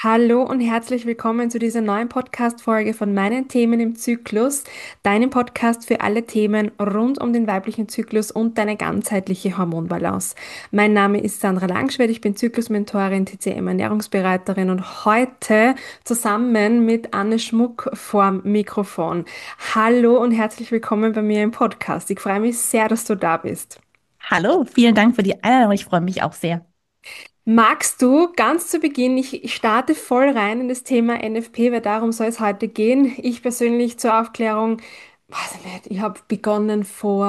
Hallo und herzlich willkommen zu dieser neuen Podcast-Folge von meinen Themen im Zyklus, deinem Podcast für alle Themen rund um den weiblichen Zyklus und deine ganzheitliche Hormonbalance. Mein Name ist Sandra Langschwed, ich bin Zyklusmentorin, TCM Ernährungsberaterin und heute zusammen mit Anne Schmuck vorm Mikrofon. Hallo und herzlich willkommen bei mir im Podcast. Ich freue mich sehr, dass du da bist. Hallo, vielen Dank für die Einladung. Ich freue mich auch sehr. Magst du ganz zu Beginn, ich starte voll rein in das Thema NFP, weil darum soll es heute gehen. Ich persönlich zur Aufklärung, weiß ich nicht, ich habe begonnen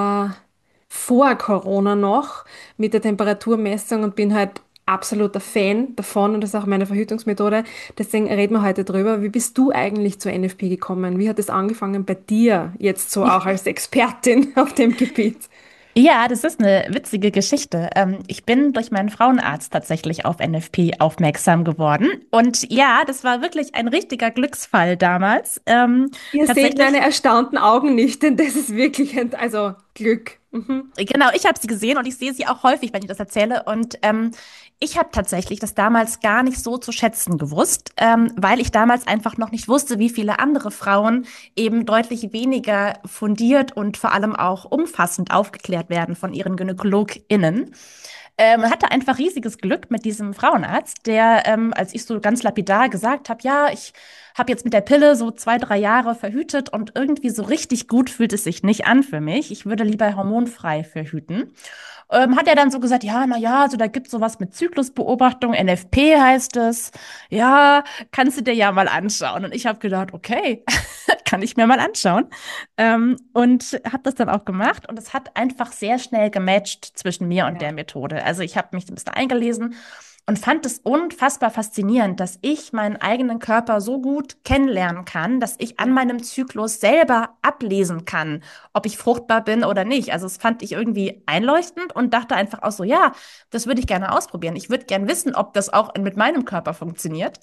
vor Corona noch mit der Temperaturmessung und bin halt absoluter Fan davon und das ist auch meine Verhütungsmethode. Deswegen reden wir heute drüber. Wie bist du eigentlich zur NFP gekommen? Wie hat es angefangen bei dir, jetzt so auch als Expertin auf dem Gebiet? Ja, das ist eine witzige Geschichte. Ich bin durch meinen Frauenarzt tatsächlich auf NFP aufmerksam geworden. Und ja, das war wirklich ein richtiger Glücksfall damals. Ihr seht meine Tatsächlich erstaunten Augen nicht, denn das ist wirklich also Glück. Mhm. Genau, ich habe sie gesehen und ich sehe sie auch häufig, wenn ich das erzähle. Und ich habe tatsächlich das damals gar nicht so zu schätzen gewusst, weil ich damals einfach noch nicht wusste, wie viele andere Frauen eben deutlich weniger fundiert und vor allem auch umfassend aufgeklärt werden von ihren GynäkologInnen. Hatte einfach riesiges Glück mit diesem Frauenarzt, der, als ich so ganz lapidar gesagt habe, ja, ich habe jetzt mit der Pille so 2, 3 Jahre verhütet und irgendwie so richtig gut fühlt es sich nicht an für mich. Ich würde lieber hormonfrei verhüten. Hat er dann so gesagt, ja, na ja, also da gibt's sowas mit Zyklusbeobachtung, NFP heißt es. Ja, kannst du dir ja mal anschauen. Und ich habe gedacht, okay, kann ich mir mal anschauen. Und habe das dann auch gemacht und es hat einfach sehr schnell gematcht zwischen mir und Ja. der Methode. Also ich habe mich ein bisschen eingelesen und fand es unfassbar faszinierend, dass ich meinen eigenen Körper so gut kennenlernen kann, dass ich an Ja. meinem Zyklus selber ablesen kann, ob ich fruchtbar bin oder nicht. Also es fand ich irgendwie einleuchtend und dachte einfach auch so, ja, das würde ich gerne ausprobieren. Ich würde gerne wissen, ob das auch mit meinem Körper funktioniert.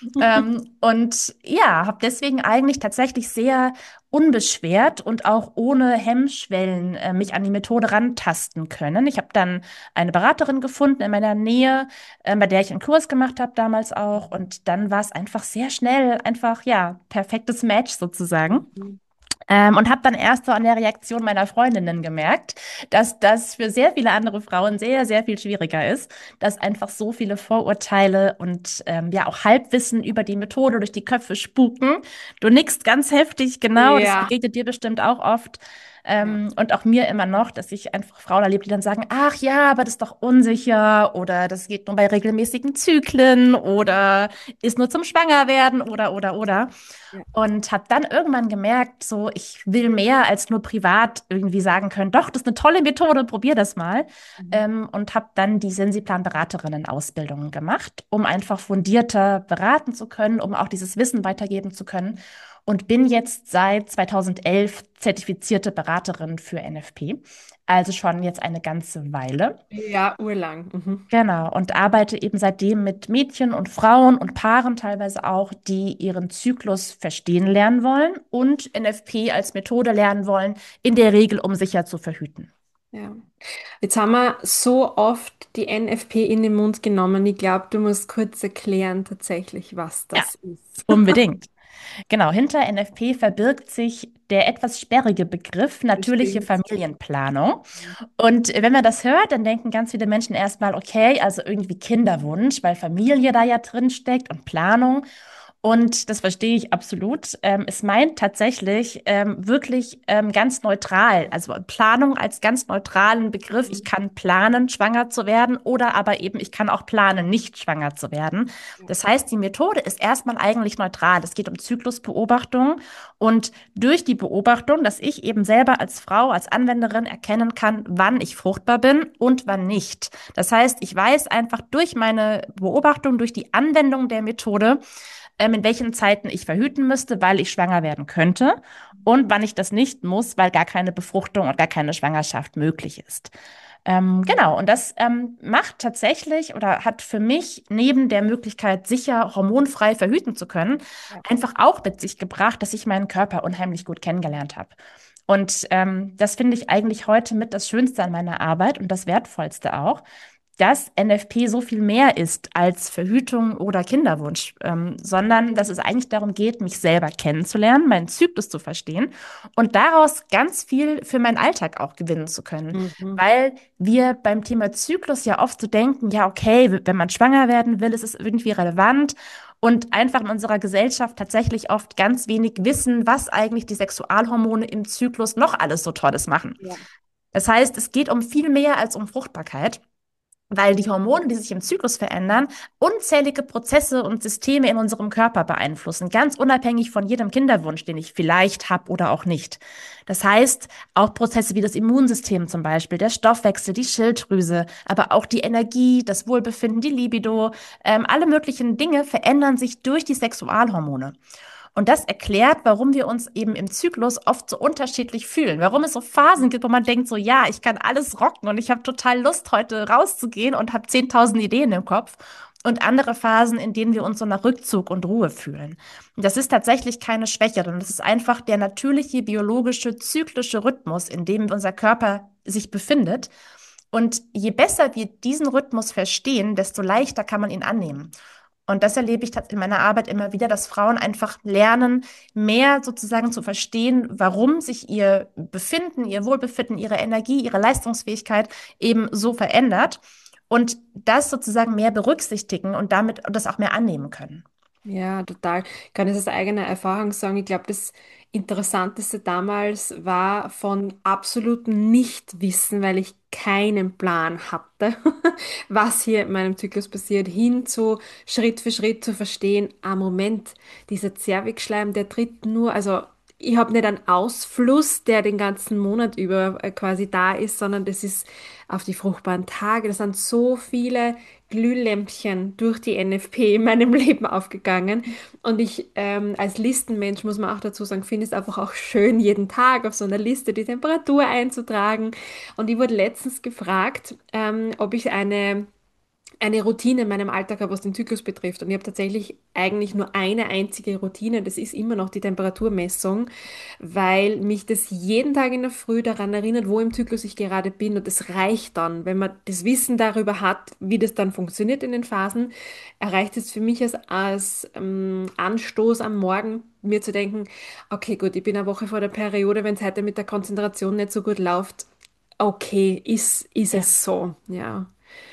Und ja, habe deswegen eigentlich tatsächlich sehr unbeschwert und auch ohne Hemmschwellen mich an die Methode rantasten können. Ich habe dann eine Beraterin gefunden in meiner Nähe, bei der ich einen Kurs gemacht habe damals auch. Und dann war es einfach sehr schnell, einfach ja, perfektes Match sozusagen. Mhm. Und habe dann erst so an der Reaktion meiner Freundinnen gemerkt, dass das für sehr viele andere Frauen sehr, sehr viel schwieriger ist, dass einfach so viele Vorurteile und ja auch Halbwissen über die Methode durch die Köpfe spuken. Du nickst ganz heftig, genau, das Ja. begegnet dir bestimmt auch oft. Ja. Und auch mir immer noch, dass ich einfach Frauen erlebe, die dann sagen, ach ja, aber das ist doch unsicher oder das geht nur bei regelmäßigen Zyklen oder ist nur zum Schwangerwerden oder. Ja. Und habe dann irgendwann gemerkt, so, ich will mehr als nur privat irgendwie sagen können, doch, das ist eine tolle Methode, probier das mal. Mhm. Und habe dann die Sensiplan-Beraterinnen-Ausbildung gemacht, um einfach fundierter beraten zu können, um auch dieses Wissen weitergeben zu können. Und bin jetzt seit 2011 zertifizierte Beraterin für NFP, also schon jetzt eine ganze Weile. Ja, urlang. Mhm. Genau, und arbeite eben seitdem mit Mädchen und Frauen und Paaren teilweise auch, die ihren Zyklus verstehen lernen wollen und NFP als Methode lernen wollen, in der Regel, um sicher zu verhüten. Ja. Jetzt haben wir so oft die NFP in den Mund genommen. Ich glaube, du musst kurz erklären tatsächlich, was Ja, das ist. unbedingt. Genau, hinter NFP verbirgt sich der etwas sperrige Begriff Das natürliche stimmt. Familienplanung. Und wenn man das hört, dann denken ganz viele Menschen erstmal, okay, also irgendwie Kinderwunsch, weil Familie da ja drin steckt und Planung. Und das verstehe ich absolut. Es meint tatsächlich wirklich ganz neutral, also Planung als ganz neutralen Begriff. Ich kann planen, schwanger zu werden, oder aber eben ich kann auch planen, nicht schwanger zu werden. Das heißt, die Methode ist erstmal eigentlich neutral. Es geht um Zyklusbeobachtung und durch die Beobachtung, dass ich eben selber als Frau, als Anwenderin erkennen kann, wann ich fruchtbar bin und wann nicht. Das heißt, ich weiß einfach durch meine Beobachtung, durch die Anwendung der Methode, in welchen Zeiten ich verhüten müsste, weil ich schwanger werden könnte und wann ich das nicht muss, weil gar keine Befruchtung und gar keine Schwangerschaft möglich ist. Genau, und das macht tatsächlich oder hat für mich neben der Möglichkeit, sicher hormonfrei verhüten zu können, Ja. einfach auch mit sich gebracht, dass ich meinen Körper unheimlich gut kennengelernt habe. Und das finde ich eigentlich heute mit das Schönste an meiner Arbeit und das Wertvollste auch, dass NFP so viel mehr ist als Verhütung oder Kinderwunsch, sondern dass es eigentlich darum geht, mich selber kennenzulernen, meinen Zyklus zu verstehen und daraus ganz viel für meinen Alltag auch gewinnen zu können. Mhm. Weil wir beim Thema Zyklus ja oft so denken, ja, okay, wenn man schwanger werden will, ist es irgendwie relevant und einfach in unserer Gesellschaft tatsächlich oft ganz wenig wissen, was eigentlich die Sexualhormone im Zyklus noch alles so Tolles machen. Ja. Das heißt, es geht um viel mehr als um Fruchtbarkeit, weil die Hormone, die sich im Zyklus verändern, unzählige Prozesse und Systeme in unserem Körper beeinflussen, ganz unabhängig von jedem Kinderwunsch, den ich vielleicht habe oder auch nicht. Das heißt, auch Prozesse wie das Immunsystem zum Beispiel, der Stoffwechsel, die Schilddrüse, aber auch die Energie, das Wohlbefinden, die Libido, alle möglichen Dinge verändern sich durch die Sexualhormone. Und das erklärt, warum wir uns eben im Zyklus oft so unterschiedlich fühlen. Warum es so Phasen gibt, wo man denkt, so ja, ich kann alles rocken und ich habe total Lust, heute rauszugehen und habe 10.000 Ideen im Kopf. Und andere Phasen, in denen wir uns so nach Rückzug und Ruhe fühlen. Und das ist tatsächlich keine Schwäche, sondern das ist einfach der natürliche, biologische, zyklische Rhythmus, in dem unser Körper sich befindet. Und je besser wir diesen Rhythmus verstehen, desto leichter kann man ihn annehmen. Und das erlebe ich in meiner Arbeit immer wieder, dass Frauen einfach lernen, mehr sozusagen zu verstehen, warum sich ihr Befinden, ihr Wohlbefinden, ihre Energie, ihre Leistungsfähigkeit eben so verändert und das sozusagen mehr berücksichtigen und damit das auch mehr annehmen können. Ja, total. Ich kann es aus eigener Erfahrung sagen. Ich glaube, das Interessanteste damals war von absolutem Nichtwissen, weil ich keinen Plan hatte, was hier in meinem Zyklus passiert, hin zu Schritt für Schritt zu verstehen, ah, Moment, dieser Zervixschleim, der tritt nur, also ich habe nicht einen Ausfluss, der den ganzen Monat über quasi da ist, sondern das ist auf die fruchtbaren Tage. Das sind so viele Glühlämpchen durch die NFP in meinem Leben aufgegangen. Und ich als Listenmensch, muss man auch dazu sagen, finde es einfach auch schön, jeden Tag auf so einer Liste die Temperatur einzutragen. Und ich wurde letztens gefragt, ob ich eine Routine in meinem Alltag habe, was den Zyklus betrifft. Und ich habe tatsächlich eigentlich nur eine einzige Routine. Das ist immer noch die Temperaturmessung, weil mich das jeden Tag in der Früh daran erinnert, wo im Zyklus ich gerade bin. Und das reicht dann, wenn man das Wissen darüber hat, wie das dann funktioniert in den Phasen, erreicht es für mich als Anstoß am Morgen, mir zu denken, okay, gut, ich bin eine Woche vor der Periode, wenn es heute mit der Konzentration nicht so gut läuft. Okay, ist Ja. es so, ja.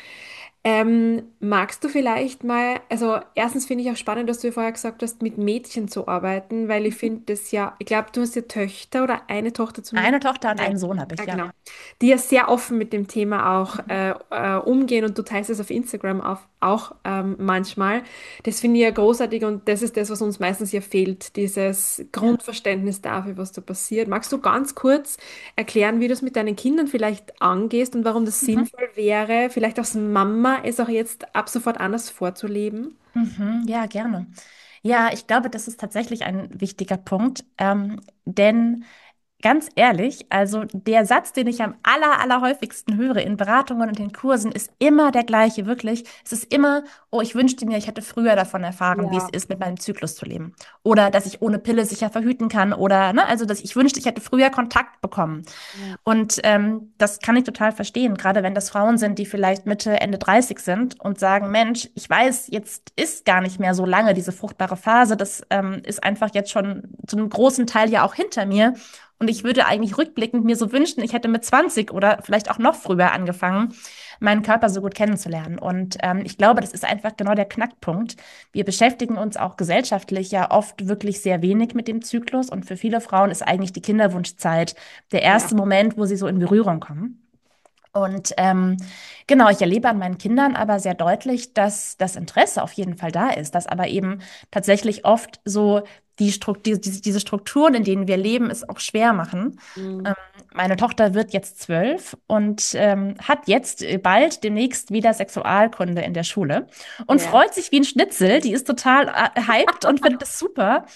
Magst du vielleicht mal, also erstens finde ich auch spannend, dass du ja vorher gesagt hast, mit Mädchen zu arbeiten, weil ich finde das ja, ich glaube, du hast ja Töchter oder eine Tochter Eine zumindest. Tochter und Ja, einen Sohn habe ich, ja, ja. genau. Die ja sehr offen mit dem Thema auch Mhm. umgehen und du teilst es auf Instagram auch manchmal. Das finde ich ja großartig und das ist das, was uns meistens ja fehlt, dieses Ja. Grundverständnis dafür, was da passiert. Magst du ganz kurz erklären, wie du es mit deinen Kindern vielleicht angehst und warum das Mhm. sinnvoll wäre, vielleicht als Mama es auch jetzt ab sofort anders vorzuleben? Mhm. Ja, gerne. Ja, ich glaube, das ist tatsächlich ein wichtiger Punkt, denn ganz ehrlich, also der Satz, den ich am allerhäufigsten höre in Beratungen und in Kursen, ist immer der gleiche, wirklich. Es ist immer, oh, ich wünschte mir, ich hätte früher davon erfahren, wie es Ja, ist, mit meinem Zyklus zu leben. Oder dass ich ohne Pille sicher verhüten kann. Oder, ne, also dass ich wünschte, ich hätte früher Kontakt bekommen. ja, Und das kann ich total verstehen, gerade wenn das Frauen sind, die vielleicht Mitte, Ende 30 sind und sagen, Mensch, ich weiß, jetzt ist gar nicht mehr so lange diese fruchtbare Phase. Das ist einfach jetzt schon zu einem großen Teil ja auch hinter mir. Und ich würde eigentlich rückblickend mir so wünschen, ich hätte mit 20 oder vielleicht auch noch früher angefangen, meinen Körper so gut kennenzulernen. Und ich glaube, das ist einfach genau der Knackpunkt. Wir beschäftigen uns auch gesellschaftlich ja oft wirklich sehr wenig mit dem Zyklus. Und für viele Frauen ist eigentlich die Kinderwunschzeit der ja, erste Moment, wo sie so in Berührung kommen. Und genau, ich erlebe an meinen Kindern aber sehr deutlich, dass das Interesse auf jeden Fall da ist, dass aber eben tatsächlich oft so diese Strukturen, in denen wir leben, es auch schwer machen. mm, Ähm, Meine Tochter wird jetzt 12 und hat jetzt bald demnächst wieder Sexualkunde in der Schule und ja, freut sich wie ein Schnitzel. Die ist total hyped und findet es super.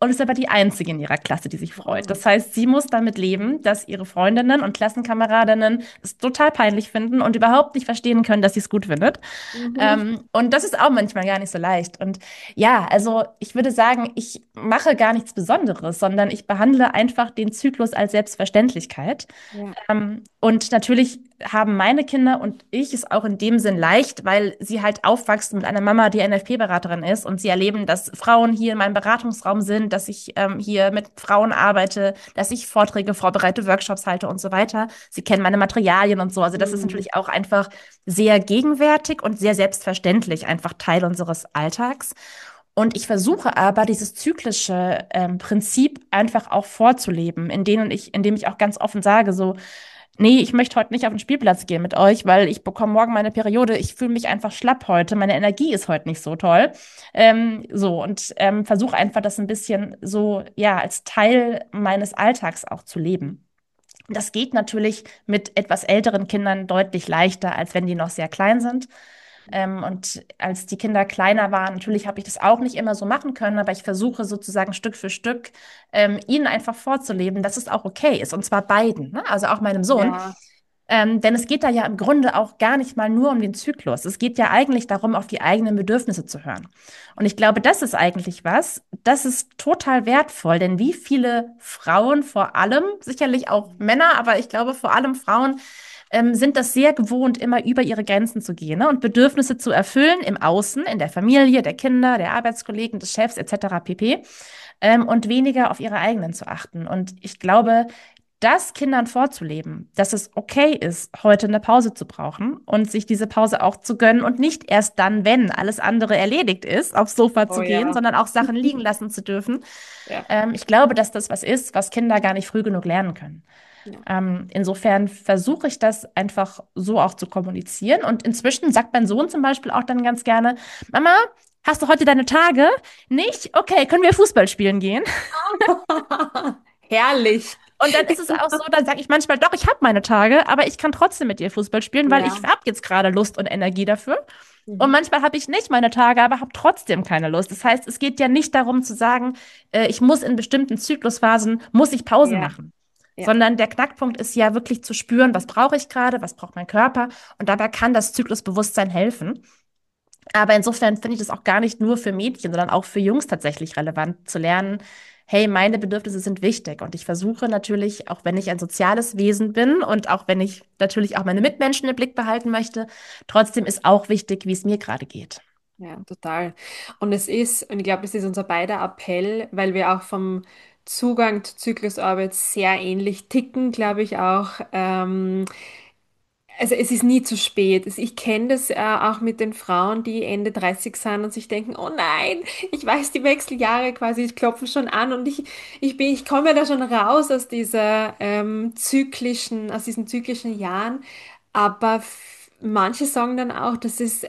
und ist aber die Einzige in ihrer Klasse, die sich freut. Oh. Das heißt, sie muss damit leben, dass ihre Freundinnen und Klassenkameradinnen es total peinlich finden und überhaupt nicht verstehen können, dass sie es gut findet. Mhm. Und das ist auch manchmal gar nicht so leicht. Und ja, also ich würde sagen, ich mache gar nichts Besonderes, sondern ich behandle einfach den Zyklus als Selbstverständlichkeit. Ja. Und natürlich haben meine Kinder und ich es auch in dem Sinn leicht, weil sie halt aufwachsen mit einer Mama, die NFP-Beraterin ist und sie erleben, dass Frauen hier in meinem Beratungsraum sind, dass ich hier mit Frauen arbeite, dass ich Vorträge vorbereite, Workshops halte und so weiter. Sie kennen meine Materialien und so. Also das ist Mhm. natürlich auch einfach sehr gegenwärtig und sehr selbstverständlich, einfach Teil unseres Alltags. Und ich versuche aber, dieses zyklische Prinzip einfach auch vorzuleben, indem ich auch ganz offen sage, so, nee, ich möchte heute nicht auf den Spielplatz gehen mit euch, weil ich bekomme morgen meine Periode. Ich fühle mich einfach schlapp heute. Meine Energie ist heute nicht so toll. Versuche einfach das ein bisschen so, ja, als Teil meines Alltags auch zu leben. Das geht natürlich mit etwas älteren Kindern deutlich leichter, als wenn die noch sehr klein sind. Und als die Kinder kleiner waren, natürlich habe ich das auch nicht immer so machen können, aber ich versuche sozusagen Stück für Stück ihnen einfach vorzuleben, dass es auch okay ist, und zwar beiden, ne? Also auch meinem Sohn. Ja, Denn es geht da ja im Grunde auch gar nicht mal nur um den Zyklus. Es geht ja eigentlich darum, auf die eigenen Bedürfnisse zu hören. Und ich glaube, das ist eigentlich was, das ist total wertvoll, denn wie viele Frauen vor allem, sicherlich auch Männer, aber ich glaube vor allem Frauen, sind das sehr gewohnt, immer über ihre Grenzen zu gehen, ne? Und Bedürfnisse zu erfüllen im Außen, in der Familie, der Kinder, der Arbeitskollegen, des Chefs etc. pp. Und weniger auf ihre eigenen zu achten. Und ich glaube, das Kindern vorzuleben, dass es okay ist, heute eine Pause zu brauchen und sich diese Pause auch zu gönnen und nicht erst dann, wenn alles andere erledigt ist, aufs Sofa oh zu gehen, ja. sondern auch Sachen liegen lassen zu dürfen. Ja, Ich glaube, dass das was ist, was Kinder gar nicht früh genug lernen können. ja. Insofern versuche ich das einfach so auch zu kommunizieren. Und inzwischen sagt mein Sohn zum Beispiel auch dann ganz gerne, Mama, hast du heute deine Tage? Nicht? Okay, können wir Fußball spielen gehen? Herrlich. Und dann ist es auch so, dann sage ich manchmal, doch, ich habe meine Tage, aber ich kann trotzdem mit dir Fußball spielen, weil ich Ja. habe jetzt gerade Lust und Energie dafür. Und Mhm. manchmal habe ich nicht meine Tage, aber habe trotzdem keine Lust. Das heißt, es geht ja nicht darum zu sagen, ich muss in bestimmten Zyklusphasen, muss ich Pausen Ja, machen. ja, Sondern der Knackpunkt ist ja wirklich zu spüren, was brauche ich gerade, was braucht mein Körper. Und dabei kann das Zyklusbewusstsein helfen. Aber insofern finde ich das auch gar nicht nur für Mädchen, sondern auch für Jungs tatsächlich relevant zu lernen, hey, meine Bedürfnisse sind wichtig. Und ich versuche natürlich, auch wenn ich ein soziales Wesen bin und auch wenn ich natürlich auch meine Mitmenschen im Blick behalten möchte, trotzdem ist auch wichtig, wie es mir gerade geht. ja, total. Und ich glaube, es ist unser beider Appell, weil wir auch vom Zugang zur Zyklusarbeit sehr ähnlich ticken, glaube ich auch. Also es ist nie zu spät. Ich kenne das auch mit den Frauen, die Ende 30 sind und sich denken, oh nein, ich weiß, die Wechseljahre quasi klopfen schon an und ich komme ja da schon raus aus dieser aus diesen zyklischen Jahren. Aber manche sagen dann auch, dass es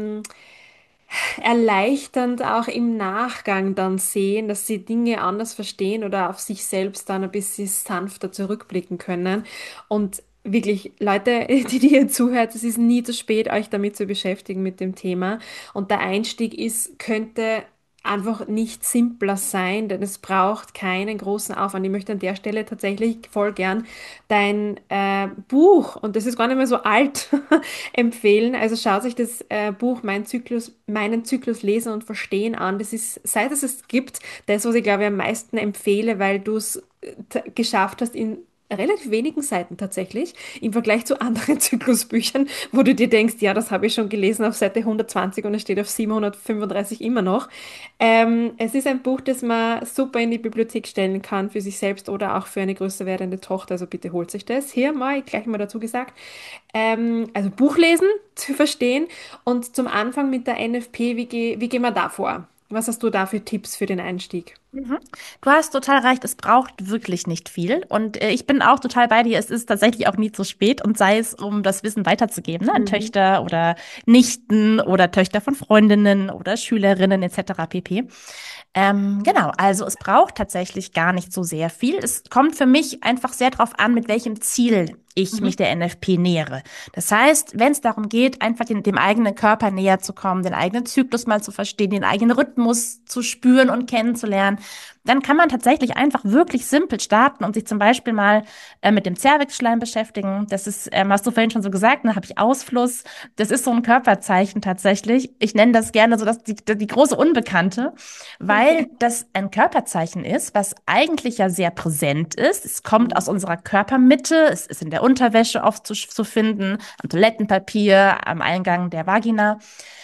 erleichternd auch im Nachgang dann sehen, dass sie Dinge anders verstehen oder auf sich selbst dann ein bisschen sanfter zurückblicken können. Und wirklich, Leute, die ihr zuhört, es ist nie zu spät, euch damit zu beschäftigen mit dem Thema. Und der Einstieg könnte einfach nicht simpler sein, denn es braucht keinen großen Aufwand. Ich möchte an der Stelle tatsächlich voll gern dein Buch, und das ist gar nicht mehr so alt, empfehlen. Also schaut euch das Buch Meinen Zyklus lesen und verstehen an. Das ist, seit es es gibt, das, was ich glaube ich am meisten empfehle, weil du es geschafft hast in relativ wenigen Seiten tatsächlich, im Vergleich zu anderen Zyklusbüchern, wo du dir denkst, ja, das habe ich schon gelesen auf Seite 120 und es steht auf 735 immer noch. Es ist ein Buch, das man super in die Bibliothek stellen kann für sich selbst oder auch für eine größer werdende Tochter. Also bitte holt sich das. Hier mal gleich mal dazu gesagt. Also Buch lesen zu verstehen und zum Anfang mit der NFP, wie gehen wir da vor? Was hast du da für Tipps für den Einstieg? Mhm. Du hast total recht, es braucht wirklich nicht viel. Und ich bin auch total bei dir, es ist tatsächlich auch nie zu spät und sei es, um das Wissen weiterzugeben, ne? An Mhm. Töchter oder Nichten oder Töchter von Freundinnen oder Schülerinnen etc. pp. Genau, also es braucht tatsächlich gar nicht so sehr viel. Es kommt für mich einfach sehr darauf an, mit welchem Ziel ich Mhm. mich der NFP nähere. Das heißt, wenn es darum geht, einfach dem eigenen Körper näher zu kommen, den eigenen Zyklus mal zu verstehen, den eigenen Rhythmus zu spüren und kennenzulernen, dann kann man tatsächlich einfach wirklich simpel starten und sich zum Beispiel mal mit dem Zervixschleim beschäftigen. Das ist, hast du vorhin schon so gesagt, da habe ich Ausfluss. Das ist so ein Körperzeichen tatsächlich. Ich nenne das gerne so die große Unbekannte, weil das ein Körperzeichen ist, was eigentlich ja sehr präsent ist. Es kommt aus unserer Körpermitte, es ist in der Unterwäsche oft zu finden, am Toilettenpapier, am Eingang der Vagina.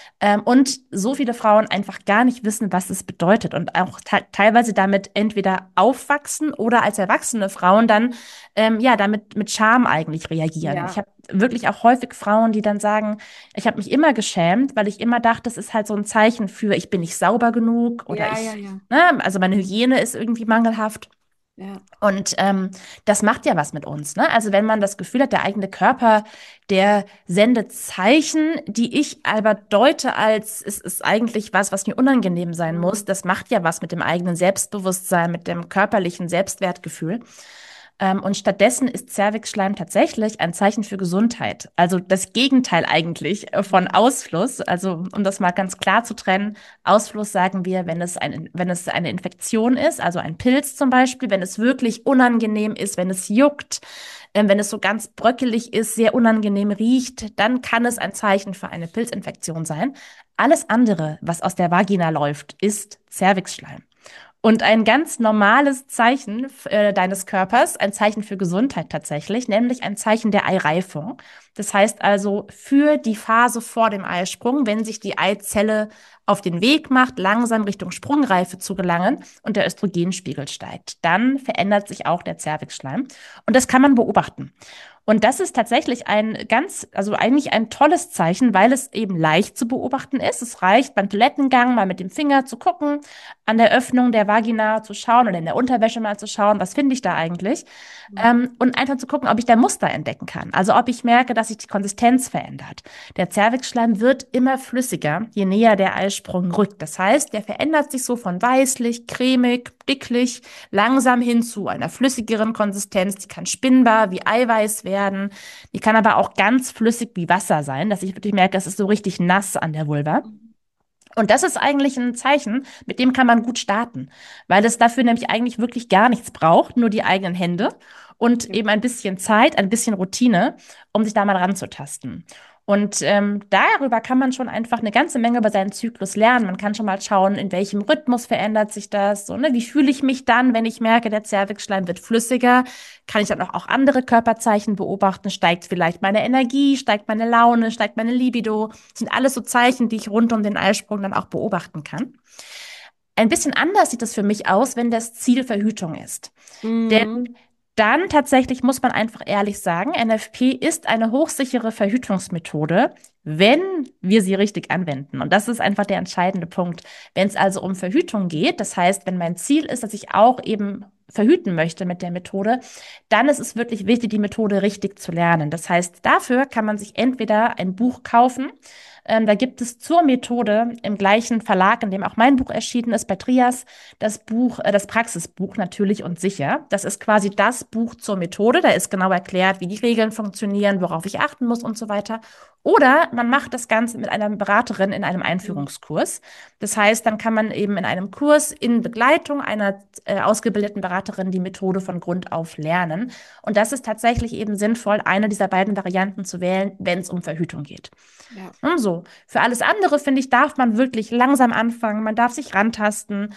Und so viele Frauen einfach gar nicht wissen, was es bedeutet und auch teilweise damit entweder aufwachsen oder als erwachsene Frauen dann ja damit mit Scham eigentlich reagieren. Ich Ja, habe wirklich auch häufig Frauen, die dann sagen, ich habe mich immer geschämt, weil ich immer dachte, das ist halt so ein Zeichen für, ich bin nicht sauber genug oder ja, ja, ich, ja, ne, also meine Hygiene ist irgendwie mangelhaft. ja. Und das macht ja was mit uns, ne? Also wenn man das Gefühl hat, der eigene Körper, der sendet Zeichen, die ich aber deute als, es ist eigentlich was, was mir unangenehm sein muss, Mhm. das macht ja was mit dem eigenen Selbstbewusstsein, mit dem körperlichen Selbstwertgefühl. Und stattdessen ist Zervixschleim tatsächlich ein Zeichen für Gesundheit. Also das Gegenteil eigentlich von Ausfluss. Also um das mal ganz klar zu trennen, Ausfluss sagen wir, wenn es eine Infektion ist, also ein Pilz zum Beispiel, wenn es wirklich unangenehm ist, wenn es juckt, wenn es so ganz bröckelig ist, sehr unangenehm riecht, dann kann es ein Zeichen für eine Pilzinfektion sein. Alles andere, was aus der Vagina läuft, ist Zervixschleim. Und ein ganz normales Zeichen deines Körpers, ein Zeichen für Gesundheit tatsächlich, nämlich ein Zeichen der Eireifung. Das heißt also für die Phase vor dem Eisprung, wenn sich die Eizelle auf den Weg macht, langsam Richtung Sprungreife zu gelangen und der Östrogenspiegel steigt, dann verändert sich auch der Zervixschleim. Und das kann man beobachten. Und das ist tatsächlich also eigentlich ein tolles Zeichen, weil es eben leicht zu beobachten ist. Es reicht beim Toilettengang mal mit dem Finger zu gucken, an der Öffnung der Vagina zu schauen oder in der Unterwäsche mal zu schauen, was finde ich da eigentlich? Und einfach zu gucken, ob ich da Muster entdecken kann. Also ob ich merke, dass sich die Konsistenz verändert. Der Zervixschleim wird immer flüssiger, je näher der Eisprung rückt. Das heißt, der verändert sich so von weißlich, cremig, dicklich, langsam hin zu einer flüssigeren Konsistenz. Die kann spinnbar wie Eiweiß werden. Die kann aber auch ganz flüssig wie Wasser sein, dass ich wirklich merke, es ist so richtig nass an der Vulva. Und das ist eigentlich ein Zeichen, mit dem kann man gut starten, weil es dafür nämlich eigentlich wirklich gar nichts braucht, nur die eigenen Hände und Ja. eben ein bisschen Zeit, ein bisschen Routine, um sich da mal ranzutasten. Und darüber kann man schon einfach eine ganze Menge über seinen Zyklus lernen. Man kann schon mal schauen, in welchem Rhythmus verändert sich das. So, ne? Wie fühle ich mich dann, wenn ich merke, der Zervixschleim wird flüssiger? Kann ich dann auch andere Körperzeichen beobachten? Steigt vielleicht meine Energie, steigt meine Laune, steigt meine Libido? Das sind alles so Zeichen, die ich rund um den Eisprung dann auch beobachten kann. Ein bisschen anders sieht es für mich aus, wenn das Ziel Verhütung ist. Denn Mhm. dann tatsächlich muss man einfach ehrlich sagen, NFP ist eine hochsichere Verhütungsmethode, wenn wir sie richtig anwenden. Und das ist einfach der entscheidende Punkt. Wenn es also um Verhütung geht, das heißt, wenn mein Ziel ist, dass ich auch eben verhüten möchte mit der Methode, dann ist es wirklich wichtig, die Methode richtig zu lernen. Das heißt, dafür kann man sich entweder ein Buch kaufen. Da gibt es zur Methode im gleichen Verlag, in dem auch mein Buch erschienen ist, bei Trias, das Buch, das Praxisbuch Natürlich und Sicher. Das ist quasi das Buch zur Methode. Da ist genau erklärt, wie die Regeln funktionieren, worauf ich achten muss und so weiter. Oder man macht das Ganze mit einer Beraterin in einem Einführungskurs. Das heißt, dann kann man eben in einem Kurs in Begleitung einer ausgebildeten Beraterin die Methode von Grund auf lernen. Und das ist tatsächlich eben sinnvoll, eine dieser beiden Varianten zu wählen, wenn es um Verhütung geht. Ja. Und so. Für alles andere, finde ich, darf man wirklich langsam anfangen. Man darf sich rantasten.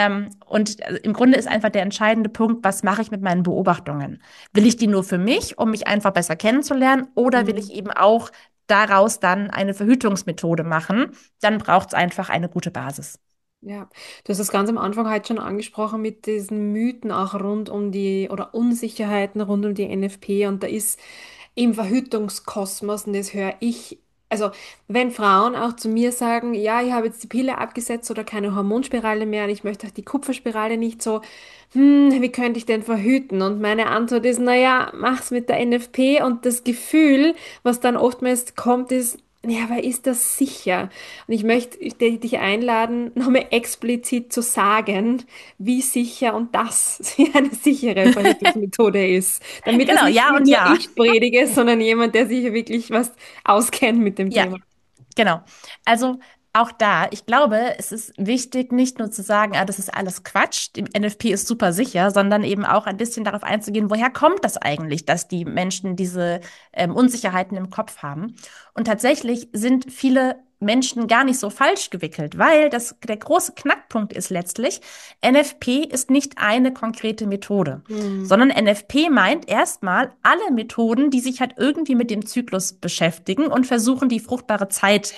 Und im Grunde ist einfach der entscheidende Punkt, was mache ich mit meinen Beobachtungen? Will ich die nur für mich, um mich einfach besser kennenzulernen? Oder will ich Mhm. eben auch daraus dann eine Verhütungsmethode machen? Dann braucht es einfach eine gute Basis. Ja, du hast das ganz am Anfang halt schon angesprochen mit diesen Mythen auch rund um die oder Unsicherheiten rund um die NFP und da ist im Verhütungskosmos und das höre ich, also wenn Frauen auch zu mir sagen, ja, ich habe jetzt die Pille abgesetzt oder keine Hormonspirale mehr und ich möchte auch die Kupferspirale nicht so, wie könnte ich denn verhüten? Und meine Antwort ist, naja, mach's mit der NFP und das Gefühl, was dann oftmals kommt, ist, ja, aber ist das sicher? Und ich möchte dich einladen, nochmal explizit zu sagen, wie sicher und das eine sichere Verhütungsmethode ist. Damit das Genau, nicht ja und nur ja. ich predige, sondern jemand, der sich wirklich was auskennt mit dem Ja, Thema. genau. Also Auch da, ich glaube, es ist wichtig, nicht nur zu sagen, das ist alles Quatsch, die NFP ist super sicher, sondern eben auch ein bisschen darauf einzugehen, woher kommt das eigentlich, dass die Menschen diese Unsicherheiten im Kopf haben. Und tatsächlich sind viele Menschen gar nicht so falsch gewickelt, weil der große Knackpunkt ist letztlich, NFP ist nicht eine konkrete Methode, Mhm. sondern NFP meint erstmal alle Methoden, die sich halt irgendwie mit dem Zyklus beschäftigen und versuchen, die fruchtbare Zeit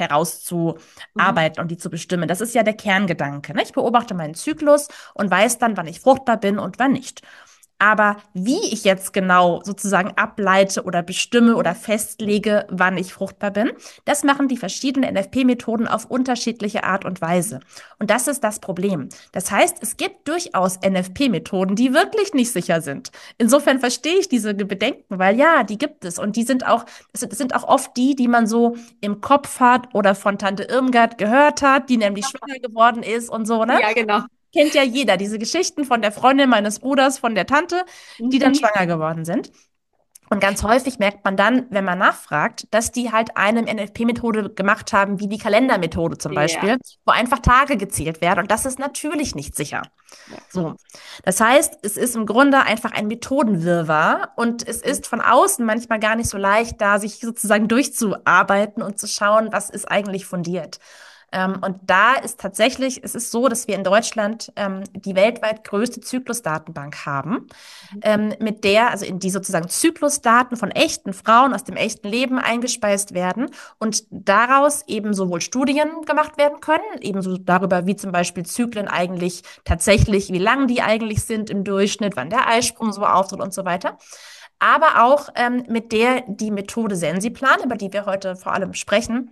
Mhm. herauszuarbeiten und die zu bestimmen. Das ist ja der Kerngedanke. Ne? Ich beobachte meinen Zyklus und weiß dann, wann ich fruchtbar bin und wann nicht. Aber wie ich jetzt genau sozusagen ableite oder bestimme oder festlege, wann ich fruchtbar bin, das machen die verschiedenen NFP-Methoden auf unterschiedliche Art und Weise. Und das ist das Problem. Das heißt, es gibt durchaus NFP-Methoden, die wirklich nicht sicher sind. Insofern verstehe ich diese Bedenken, weil ja, die gibt es. Und die sind auch, das sind auch oft die, die man so im Kopf hat oder von Tante Irmgard gehört hat, die nämlich schwanger geworden ist und so, ne? Ja, genau. Kennt ja jeder, diese Geschichten von der Freundin meines Bruders, von der Tante, die dann Mhm. schwanger geworden sind. Und ganz häufig merkt man dann, wenn man nachfragt, dass die halt eine NLP-Methode gemacht haben, wie die Kalendermethode zum Ja. Beispiel, wo einfach Tage gezählt werden. Und das ist natürlich nicht sicher. Ja. So. Das heißt, es ist im Grunde einfach ein Methodenwirrwarr und es ist von außen manchmal gar nicht so leicht, da sich sozusagen durchzuarbeiten und zu schauen, was ist eigentlich fundiert. Und da ist tatsächlich, es ist so, dass wir in Deutschland die weltweit größte Zyklusdatenbank haben, mit der, also in die sozusagen Zyklusdaten von echten Frauen aus dem echten Leben eingespeist werden und daraus eben sowohl Studien gemacht werden können, ebenso darüber, wie zum Beispiel Zyklen eigentlich tatsächlich, wie lang die eigentlich sind im Durchschnitt, wann der Eisprung so auftritt und so weiter. Aber auch mit der die Methode Sensiplan, über die wir heute vor allem sprechen,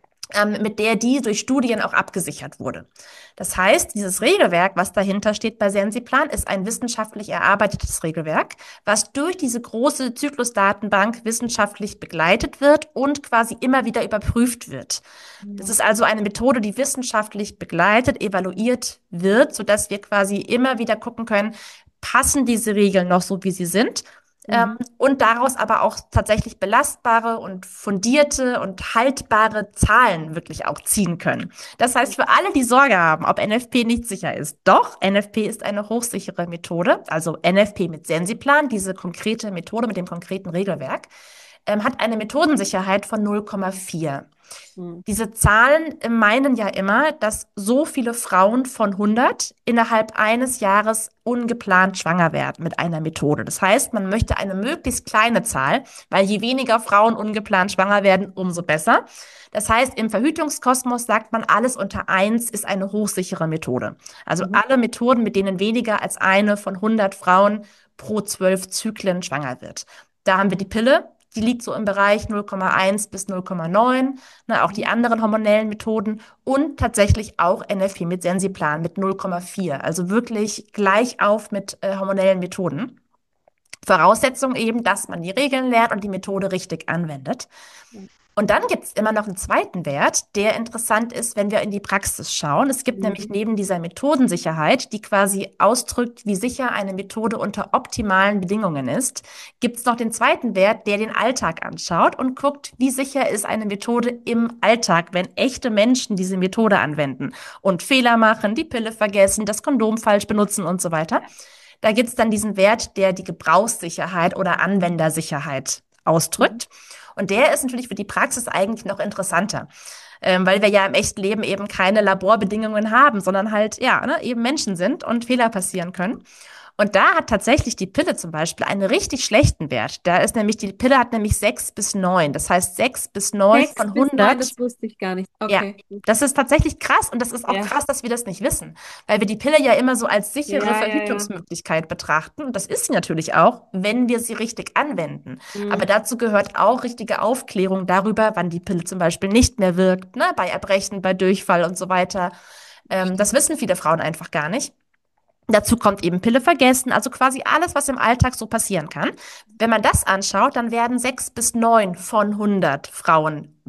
mit der die durch Studien auch abgesichert wurde. Das heißt, dieses Regelwerk, was dahinter steht bei Sensiplan, ist ein wissenschaftlich erarbeitetes Regelwerk, was durch diese große Zyklusdatenbank wissenschaftlich begleitet wird und quasi immer wieder überprüft wird. Das Mhm. ist also eine Methode, die wissenschaftlich begleitet, evaluiert wird, sodass wir quasi immer wieder gucken können, passen diese Regeln noch so, wie sie sind? Mhm. Und daraus aber auch tatsächlich belastbare und fundierte und haltbare Zahlen wirklich auch ziehen können. Das heißt, für alle, die Sorge haben, ob NFP nicht sicher ist, doch, NFP ist eine hochsichere Methode, also NFP mit Sensiplan, diese konkrete Methode mit dem konkreten Regelwerk, hat eine Methodensicherheit von 0,4. Mhm. Diese Zahlen meinen ja immer, dass so viele Frauen von 100 innerhalb eines Jahres ungeplant schwanger werden mit einer Methode. Das heißt, man möchte eine möglichst kleine Zahl, weil je weniger Frauen ungeplant schwanger werden, umso besser. Das heißt, im Verhütungskosmos sagt man, alles unter eins ist eine hochsichere Methode. Also Mhm. alle Methoden, mit denen weniger als eine von 100 Frauen pro 12 Zyklen schwanger wird. Da haben wir die Pille, die liegt so im Bereich 0,1 bis 0,9. Ne, auch die Mhm. anderen hormonellen Methoden und tatsächlich auch NFP mit Sensiplan mit 0,4. Also wirklich gleich auf mit hormonellen Methoden. Voraussetzung eben, dass man die Regeln lernt und die Methode richtig anwendet. Und dann gibt es immer noch einen zweiten Wert, der interessant ist, wenn wir in die Praxis schauen. Es gibt nämlich Mhm. neben dieser Methodensicherheit, die quasi ausdrückt, wie sicher eine Methode unter optimalen Bedingungen ist, gibt es noch den zweiten Wert, der den Alltag anschaut und guckt, wie sicher ist eine Methode im Alltag, wenn echte Menschen diese Methode anwenden und Fehler machen, die Pille vergessen, das Kondom falsch benutzen und so weiter. Da gibt es dann diesen Wert, der die Gebrauchssicherheit oder Anwendersicherheit Mhm. ausdrückt. Und der ist natürlich für die Praxis eigentlich noch interessanter, weil wir ja im echten Leben eben keine Laborbedingungen haben, sondern halt, ja, ne, eben Menschen sind und Fehler passieren können. Und da hat tatsächlich die Pille zum Beispiel einen richtig schlechten Wert. Da ist nämlich, die Pille hat nämlich 6 bis 9. Das heißt, 6 bis 9 Sechs von bis neun, 100. das wusste ich gar nicht. Ja, Okay. das ist tatsächlich krass und das ist auch Ja. krass, dass wir das nicht wissen, weil wir die Pille ja immer so als sichere Ja, ja, ja. Verhütungsmöglichkeit betrachten und das ist sie natürlich auch, wenn wir sie richtig anwenden. Aber Mhm. dazu gehört auch richtige Aufklärung darüber, wann die Pille zum Beispiel nicht mehr wirkt, ne, bei Erbrechen, bei Durchfall und so weiter. Das wissen viele Frauen einfach gar nicht. Dazu kommt eben Pille vergessen, also quasi alles, was im Alltag so passieren kann. Wenn man das anschaut, dann werden 6 bis 9 von 100 Frauen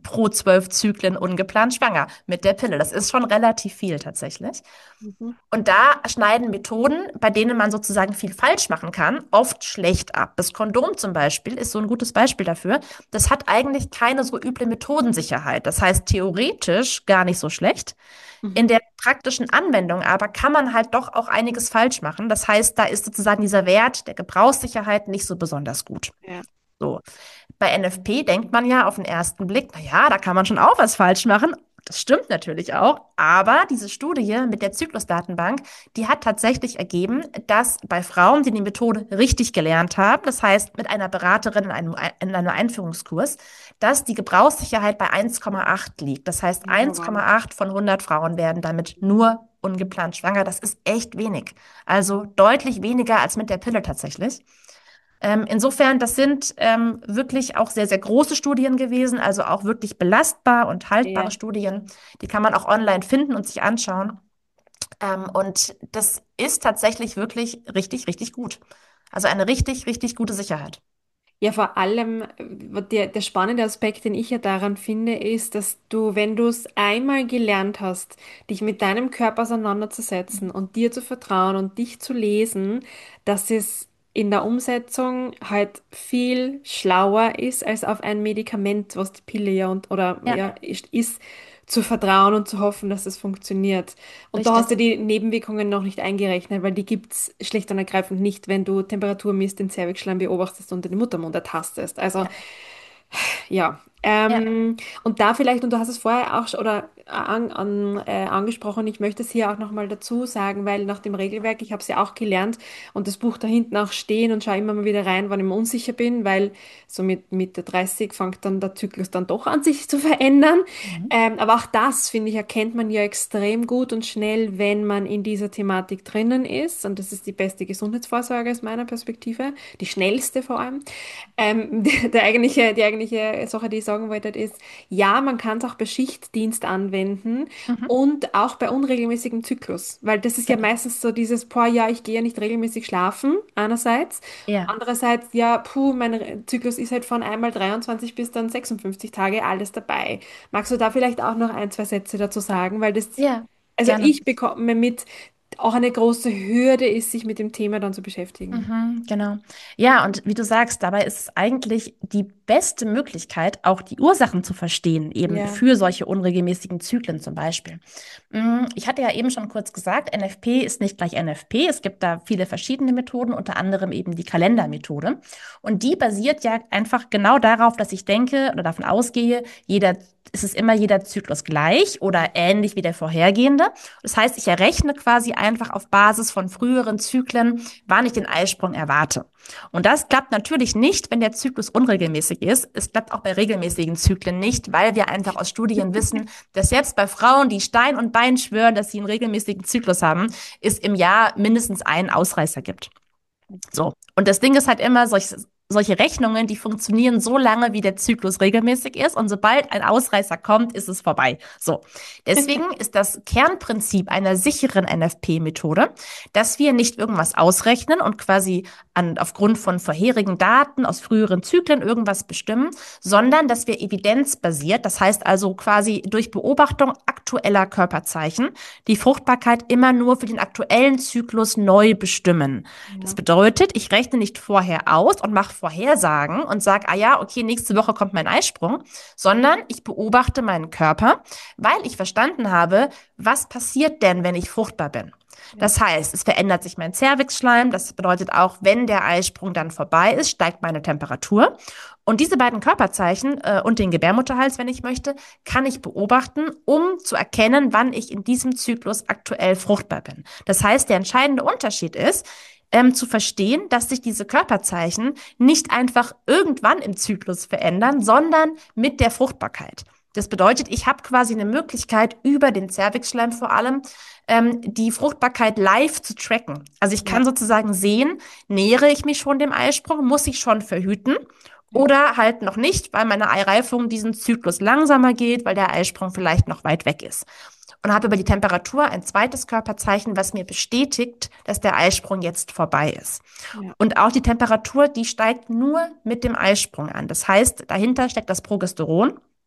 pro 12 Zyklen ungeplant schwanger mit der Pille. Das ist schon relativ viel tatsächlich. Mhm. Und da schneiden Methoden, bei denen man sozusagen viel falsch machen kann, oft schlecht ab. Das Kondom zum Beispiel ist so ein gutes Beispiel dafür. Das hat eigentlich keine so üble Methodensicherheit. Das heißt theoretisch gar nicht so schlecht. In Mhm. der praktischen Anwendung aber kann man halt doch auch einiges falsch machen. Das heißt, da ist sozusagen dieser Wert der Gebrauchssicherheit nicht so besonders gut. Ja. So. Bei NFP denkt man ja auf den ersten Blick, na ja, da kann man schon auch was falsch machen. Das stimmt natürlich auch, aber diese Studie mit der Zyklusdatenbank, die hat tatsächlich ergeben, dass bei Frauen, die die Methode richtig gelernt haben, das heißt mit einer Beraterin in einem Einführungskurs, dass die Gebrauchssicherheit bei 1,8 liegt. Das heißt, Ja, wow. 1,8 von 100 Frauen werden damit nur ungeplant schwanger. Das ist echt wenig. Also deutlich weniger als mit der Pille tatsächlich. Insofern, das sind wirklich auch sehr, sehr große Studien gewesen, also auch wirklich belastbar und haltbare Ja. Studien. Die kann man auch online finden und sich anschauen. Und das ist tatsächlich wirklich richtig, richtig gut. Also eine richtig, richtig gute Sicherheit. Ja, vor allem, der spannende Aspekt, den ich ja daran finde, ist, dass du, wenn du es einmal gelernt hast, dich mit deinem Körper auseinanderzusetzen und dir zu vertrauen und dich zu lesen, dass es in der Umsetzung halt viel schlauer ist, als auf ein Medikament, was die Pille ja und oder Ja, ja ist, zu vertrauen und zu hoffen, dass es funktioniert. Und da hast du richtig. die Nebenwirkungen noch nicht eingerechnet, weil die gibt's schlicht und ergreifend nicht, wenn du Temperatur misst, den Zervixschleim beobachtest und den Muttermund ertastest. Also Ja, ja, ja. und da vielleicht, und du hast es vorher auch oder angesprochen, ich möchte es hier auch nochmal dazu sagen, weil nach dem Regelwerk, ich habe es ja auch gelernt und das Buch da hinten auch stehen und schaue immer mal wieder rein, wann ich mir unsicher bin, weil so mit Mitte 30 fängt dann der Zyklus dann doch an, sich zu verändern. Mhm. Aber auch das, finde ich, erkennt man ja extrem gut und schnell, wenn man in dieser Thematik drinnen ist. Und das ist die beste Gesundheitsvorsorge aus meiner Perspektive, die schnellste vor allem. Die eigentliche Sache, die ich sagen wollte, ist, ja, man kann es auch bei Schichtdienst anwenden Mhm. und auch bei unregelmäßigem Zyklus, weil das ist ja Genau. meistens so dieses, boah, ja, ich gehe ja nicht regelmäßig schlafen, einerseits. Ja. Andererseits, ja, puh, mein Zyklus ist halt von einmal 23 bis dann 56 Tage alles dabei. Magst du da vielleicht auch noch ein, zwei Sätze dazu sagen? Weil das, Ja, also gerne. ich bekomme mit, auch eine große Hürde ist, sich mit dem Thema dann zu beschäftigen. Mhm, genau. Ja, und wie du sagst, dabei ist es eigentlich die beste Möglichkeit, auch die Ursachen zu verstehen, eben Ja, für solche unregelmäßigen Zyklen zum Beispiel. Ich hatte ja eben schon kurz gesagt, NFP ist nicht gleich NFP. Es gibt da viele verschiedene Methoden, unter anderem eben die Kalendermethode. Und die basiert ja einfach genau darauf, dass ich denke oder davon ausgehe, es ist immer jeder Zyklus gleich oder ähnlich wie der vorhergehende. Das heißt, ich errechne quasi einfach auf Basis von früheren Zyklen, wann ich den Eisprung erwarte. Und das klappt natürlich nicht, wenn der Zyklus unregelmäßig ist. Es klappt auch bei regelmäßigen Zyklen nicht, weil wir einfach aus Studien wissen, dass selbst bei Frauen, die Stein und Bein schwören, dass sie einen regelmäßigen Zyklus haben, es im Jahr mindestens einen Ausreißer gibt. So. Und das Ding ist halt immer, solche Rechnungen, die funktionieren so lange, wie der Zyklus regelmäßig ist. Und sobald ein Ausreißer kommt, ist es vorbei. So. Deswegen ist das Kernprinzip einer sicheren NFP-Methode, dass wir nicht irgendwas ausrechnen und quasi aufgrund von vorherigen Daten aus früheren Zyklen irgendwas bestimmen, sondern dass wir evidenzbasiert, das heißt also quasi durch Beobachtung aktueller Körperzeichen, die Fruchtbarkeit immer nur für den aktuellen Zyklus neu bestimmen. Das ja, bedeutet, ich rechne nicht vorher aus und mache Vorhersagen und sage, ah ja, okay, nächste Woche kommt mein Eisprung, sondern ich beobachte meinen Körper, weil ich verstanden habe, was passiert denn, wenn ich fruchtbar bin. ja. Das heißt, es verändert sich mein Zervixschleim. Das bedeutet auch, wenn der Eisprung dann vorbei ist, steigt meine Temperatur. Und diese beiden Körperzeichen und den Gebärmutterhals, wenn ich möchte, kann ich beobachten, um zu erkennen, wann ich in diesem Zyklus aktuell fruchtbar bin. Das heißt, der entscheidende Unterschied ist, zu verstehen, dass sich diese Körperzeichen nicht einfach irgendwann im Zyklus verändern, sondern mit der Fruchtbarkeit. Das bedeutet, ich habe quasi eine Möglichkeit, über den Zervixschleim vor allem die Fruchtbarkeit live zu tracken. Also ich kann Ja. sozusagen sehen, nähere ich mich schon dem Eisprung, muss ich schon verhüten Ja. oder halt noch nicht, weil meine Eireifung diesen Zyklus langsamer geht, weil der Eisprung vielleicht noch weit weg ist. Und habe über die Temperatur ein zweites Körperzeichen, was mir bestätigt, dass der Eisprung jetzt vorbei ist. Ja. Und auch die Temperatur, die steigt nur mit dem Eisprung an. Das heißt, dahinter steckt das Progesteron.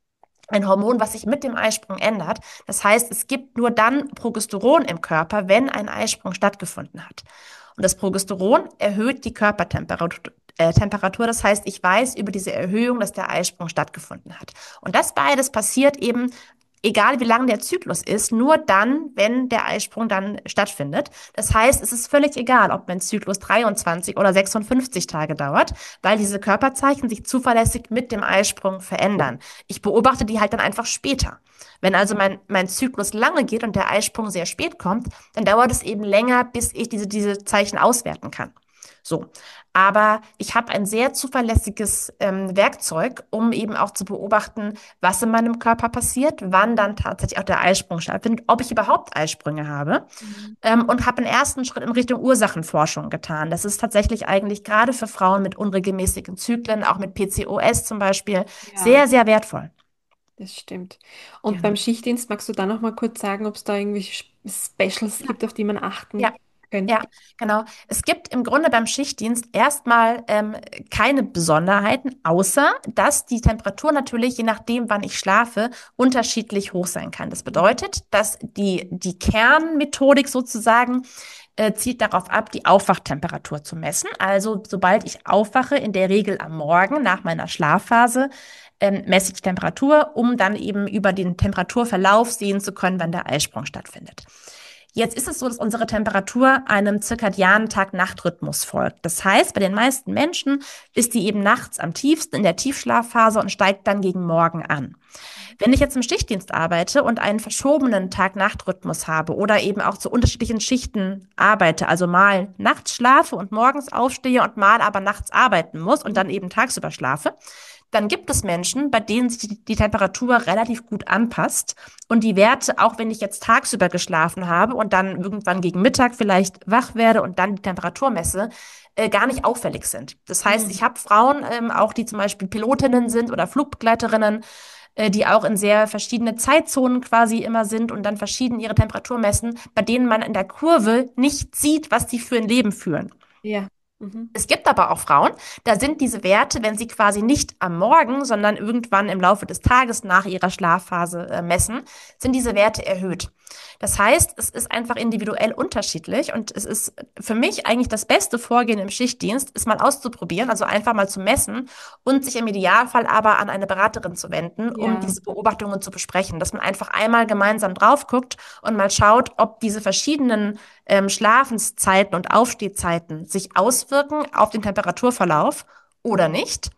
ein Hormon, was sich mit dem Eisprung ändert. Das heißt, es gibt nur dann Progesteron im Körper, wenn ein Eisprung stattgefunden hat. Und das Progesteron erhöht die Körpertemperatur. Temperatur. Das heißt, ich weiß über diese Erhöhung, dass der Eisprung stattgefunden hat. Und das beides passiert eben, egal wie lang der Zyklus ist, nur dann, wenn der Eisprung dann stattfindet. Das heißt, es ist völlig egal, ob mein Zyklus 23 oder 56 Tage dauert, weil diese Körperzeichen sich zuverlässig mit dem Eisprung verändern. Ich beobachte die halt dann einfach später. Wenn also mein Zyklus lange geht und der Eisprung sehr spät kommt, dann dauert es eben länger, bis ich diese Zeichen auswerten kann. So. Aber ich habe ein sehr zuverlässiges Werkzeug, um eben auch zu beobachten, was in meinem Körper passiert, wann dann tatsächlich auch der Eisprung stattfindet, ob ich überhaupt Eisprünge habe. Mhm. Und habe einen ersten Schritt in Richtung Ursachenforschung getan. Das ist tatsächlich eigentlich gerade für Frauen mit unregelmäßigen Zyklen, auch mit PCOS zum Beispiel, Ja, sehr, sehr wertvoll. das stimmt. Und beim Genau. Schichtdienst magst du da noch mal kurz sagen, ob es da irgendwie Specials Ja. gibt, auf die man Ja, achten könnte? ja, genau. Es gibt im Grunde beim Schichtdienst erstmal keine Besonderheiten, außer dass die Temperatur natürlich, je nachdem, wann ich schlafe, unterschiedlich hoch sein kann. Das Mhm. bedeutet, dass die Kernmethodik sozusagen zielt darauf ab, die Aufwachtemperatur zu messen. Also sobald ich aufwache, in der Regel am Morgen nach meiner Schlafphase, messe ich die Temperatur, um dann eben über den Temperaturverlauf sehen zu können, wann der Eisprung stattfindet. Jetzt ist es so, dass unsere Temperatur einem zirkadianen Tag-Nacht-Rhythmus folgt. Das heißt, bei den meisten Menschen ist die eben nachts am tiefsten in der Tiefschlafphase und steigt dann gegen Morgen an. Wenn ich jetzt im Schichtdienst arbeite und einen verschobenen Tag-Nacht-Rhythmus habe oder eben auch zu unterschiedlichen Schichten arbeite, also mal nachts schlafe und morgens aufstehe und mal aber nachts arbeiten muss und dann eben tagsüber schlafe, dann gibt es Menschen, bei denen sich die Temperatur relativ gut anpasst und die Werte, auch wenn ich jetzt tagsüber geschlafen habe und dann irgendwann gegen Mittag vielleicht wach werde und dann die Temperatur messe, gar nicht auffällig sind. Das heißt, ich Mhm. habe Frauen, auch die zum Beispiel Pilotinnen sind oder Flugbegleiterinnen, die auch in sehr verschiedene Zeitzonen quasi immer sind und dann verschieden ihre Temperatur messen, bei denen man in der Kurve nicht sieht, was die für ein Leben führen. Ja. Mhm. Es gibt aber auch Frauen, da sind diese Werte, wenn sie quasi nicht am Morgen, sondern irgendwann im Laufe des Tages nach ihrer Schlafphase messen, sind diese Werte erhöht. Das heißt, es ist einfach individuell unterschiedlich und es ist für mich eigentlich das beste Vorgehen im Schichtdienst, ist mal auszuprobieren, also einfach mal zu messen und sich im Idealfall aber an eine Beraterin zu wenden, um Ja. diese Beobachtungen zu besprechen, dass man einfach einmal gemeinsam drauf guckt und mal schaut, ob diese verschiedenen Schlafenszeiten und Aufstehzeiten sich auswirken auf den Temperaturverlauf oder nicht.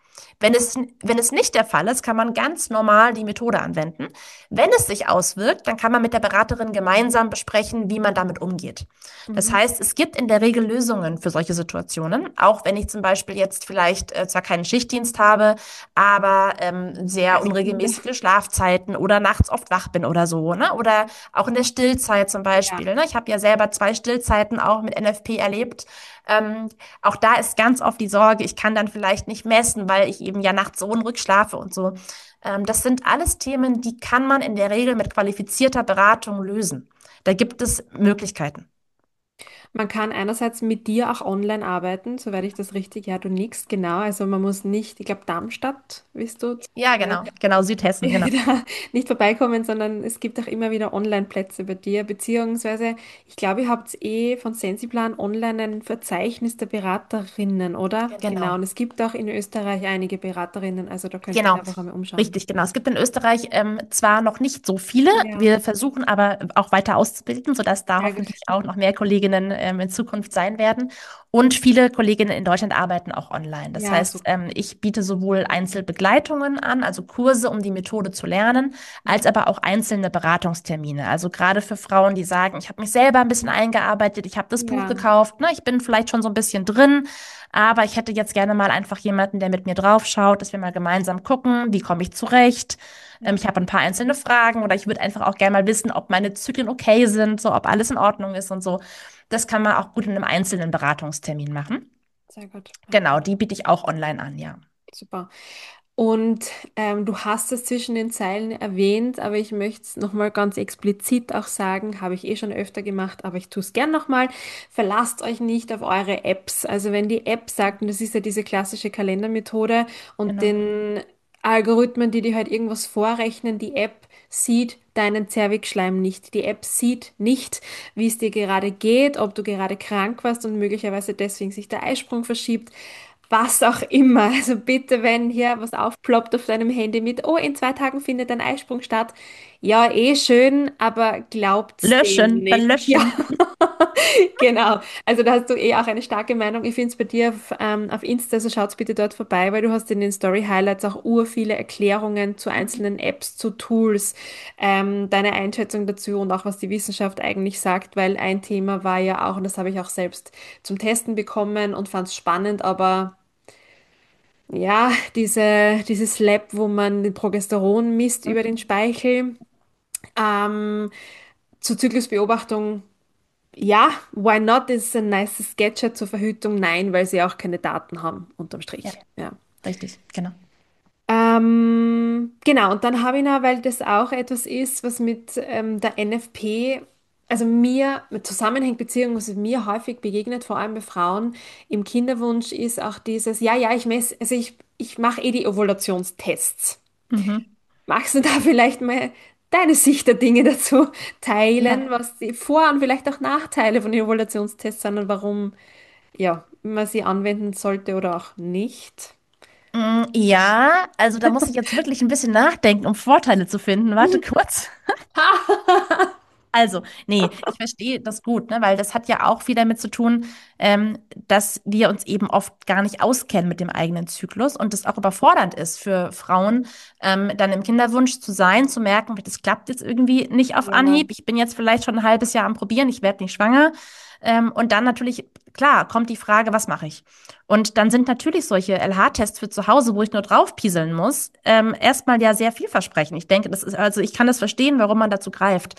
Wenn es nicht der Fall ist, kann man ganz normal die Methode anwenden. Wenn es sich auswirkt, dann kann man mit der Beraterin gemeinsam besprechen, wie man damit umgeht. Das Mhm. heißt, es gibt in der Regel Lösungen für solche Situationen, auch wenn ich zum Beispiel jetzt vielleicht zwar keinen Schichtdienst habe, aber sehr Kleine Kinder. unregelmäßige Schlafzeiten oder nachts oft wach bin oder so, ne? Oder auch in der Stillzeit zum Ja. Beispiel, ne? Ich habe ja selber 2 Stillzeiten auch mit NFP erlebt. Ähm, Auch da ist ganz oft die Sorge, ich kann dann vielleicht nicht messen, weil ich eben ja nachts so unruhig schlafe und so. Das sind alles Themen, die kann man in der Regel mit qualifizierter Beratung lösen. Da gibt es Möglichkeiten. Man kann einerseits mit dir auch online arbeiten, soweit ich das richtig, ja, du nickst, genau. Also man muss nicht, ich glaube, Darmstadt, willst du, Ja, genau, genau, Südhessen, genau. da nicht vorbeikommen, sondern es gibt auch immer wieder Online-Plätze bei dir, beziehungsweise ich glaube, ihr habt von Sensiplan online ein Verzeichnis der Beraterinnen, oder? Genau, Genau. und es gibt auch in Österreich einige Beraterinnen, also da könnt ihr Genau, einfach einmal umschauen. richtig, genau. Es gibt in Österreich zwar noch nicht so viele, Ja, wir versuchen aber auch weiter auszubilden, sodass da sehr gut. hoffentlich auch noch mehr Kolleginnen in Zukunft sein werden. Und viele Kolleginnen in Deutschland arbeiten auch online. Das Ja, heißt, super. ich biete sowohl Einzelbegleitungen an, also Kurse, um die Methode zu lernen, als aber auch einzelne Beratungstermine. Also gerade für Frauen, die sagen, ich habe mich selber ein bisschen eingearbeitet, ich habe das Buch Ja, gekauft, ne, ich bin vielleicht schon so ein bisschen drin. Aber ich hätte jetzt gerne mal einfach jemanden, der mit mir drauf schaut, dass wir mal gemeinsam gucken, wie komme ich zurecht. ja. Ich habe ein paar einzelne Fragen oder ich würde einfach auch gerne mal wissen, ob meine Zyklen okay sind, so ob alles in Ordnung ist und so. Das kann man auch gut in einem einzelnen Beratungstermin machen. Sehr gut. Genau, die biete ich auch online an, ja. Super. Und du hast es zwischen den Zeilen erwähnt, aber ich möchte es nochmal ganz explizit auch sagen, habe ich eh schon öfter gemacht, aber ich tue es gern nochmal. Verlasst euch nicht auf eure Apps. Also wenn die App sagt, und das ist ja diese klassische Kalendermethode und Genau. Algorithmen, die dir halt irgendwas vorrechnen. Die App sieht deinen Zervixschleim nicht. Die App sieht nicht, wie es dir gerade geht, ob du gerade krank warst und möglicherweise deswegen sich der Eisprung verschiebt. Was auch immer. Also bitte, wenn hier was aufploppt auf deinem Handy mit, oh, in 2 Tagen findet ein Eisprung statt. Ja, eh schön, aber glaubt's dem Löschen, dann nicht. Ja, löschen. genau. Also da hast du eh auch eine starke Meinung. Ich finde es bei dir auf Insta, also schaut's bitte dort vorbei, weil du hast in den Story Highlights auch ur viele Erklärungen zu einzelnen Apps, zu Tools, deine Einschätzung dazu und auch was die Wissenschaft eigentlich sagt, weil ein Thema war ja auch, und das habe ich auch selbst zum Testen bekommen und fand es spannend, aber ja, dieses Lab, wo man den Progesteron misst über den Speichel, ähm, zur Zyklusbeobachtung. Ja, why not ist ein nices Gadget zur Verhütung. Nein, weil sie auch keine Daten haben, unterm Ja, Strich. Ja. richtig, genau. Genau, und dann habe ich noch, weil das auch etwas ist, was mit der NFP, also mir zusammenhängt, beziehungsweise mir häufig begegnet, vor allem bei Frauen im Kinderwunsch, ist auch dieses, ja, ja, ich messe, also ich mache eh die Ovulationstests. Mhm. Magst du da vielleicht mal deine Sicht der Dinge dazu teilen, Ja. was die Vor- und vielleicht auch Nachteile von den Evaluationstests sind und warum, ja, man sie anwenden sollte oder auch nicht? Ja, also da muss ich jetzt wirklich ein bisschen nachdenken, um Vorteile zu finden. Warte kurz. Also, nee, ich verstehe das gut, ne, weil das hat ja auch viel damit zu tun, dass wir uns eben oft gar nicht auskennen mit dem eigenen Zyklus und es auch überfordernd ist für Frauen, dann im Kinderwunsch zu sein, zu merken, das klappt jetzt irgendwie nicht auf Ja. Anhieb. Ich bin jetzt vielleicht schon ein halbes Jahr am Probieren, ich werde nicht schwanger. Und dann natürlich, klar, kommt die Frage, was mache ich? Und dann sind natürlich solche LH-Tests für zu Hause, wo ich nur draufpieseln muss, erstmal ja sehr vielversprechend. Ich denke, das ist, also ich kann das verstehen, warum man dazu greift.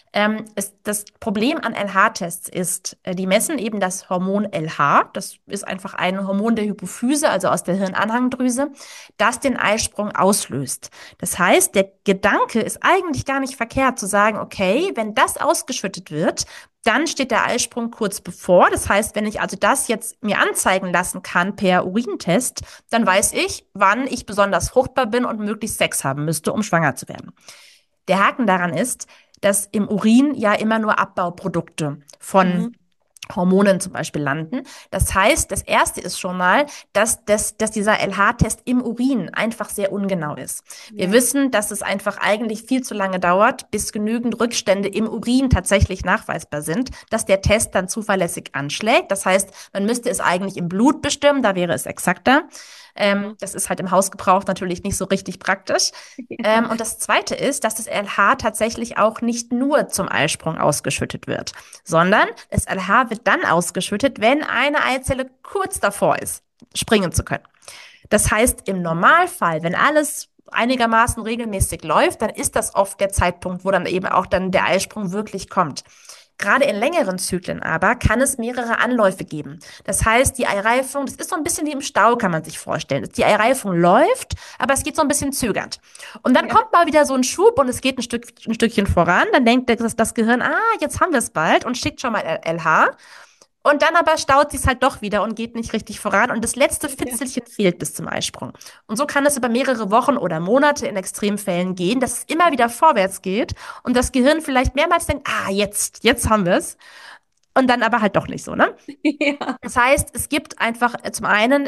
Das Problem an LH-Tests ist, die messen eben das Hormon LH, das ist einfach ein Hormon der Hypophyse, also aus der Hirnanhangdrüse, das den Eisprung auslöst. Das heißt, der Gedanke ist eigentlich gar nicht verkehrt zu sagen, okay, wenn das ausgeschüttet wird, dann steht der Eisprung kurz bevor. Das heißt, wenn ich also das jetzt mir anzeigen lassen kann per Urintest, dann weiß ich, wann ich besonders fruchtbar bin und möglichst Sex haben müsste, um schwanger zu werden. Der Haken daran ist, dass im Urin ja immer nur Abbauprodukte von Mhm. Hormonen zum Beispiel landen. Das heißt, das erste ist schon mal, dass dieser LH-Test im Urin einfach sehr ungenau ist. Wir Ja. wissen, dass es einfach eigentlich viel zu lange dauert, bis genügend Rückstände im Urin tatsächlich nachweisbar sind, dass der Test dann zuverlässig anschlägt. Das heißt, man müsste es eigentlich im Blut bestimmen, da wäre es exakter. Mhm. Das ist halt im Hausgebrauch natürlich nicht so richtig praktisch. Und das Zweite ist, dass das LH tatsächlich auch nicht nur zum Eisprung ausgeschüttet wird, sondern das LH wird dann ausgeschüttet, wenn eine Eizelle kurz davor ist, springen zu können. Das heißt, im Normalfall, wenn alles einigermaßen regelmäßig läuft, dann ist das oft der Zeitpunkt, wo dann eben auch dann der Eisprung wirklich kommt. Gerade in längeren Zyklen aber kann es mehrere Anläufe geben. Das heißt, die Eireifung, das ist so ein bisschen wie im Stau, kann man sich vorstellen. Die Eireifung läuft, aber es geht so ein bisschen zögernd. Und dann Ja. kommt mal wieder so ein Schub und es geht ein Stückchen voran. Dann denkt das Gehirn, jetzt haben wir es bald und schickt schon mal LH. Und dann aber staut sich halt doch wieder und geht nicht richtig voran. Und das letzte Ja. Fitzelchen fehlt bis zum Eisprung. Und so kann es über mehrere Wochen oder Monate in Extremfällen gehen, dass es immer wieder vorwärts geht und das Gehirn vielleicht mehrmals denkt, jetzt haben wir es. Und dann aber halt doch nicht so, ne? Ja. Das heißt, es gibt einfach zum einen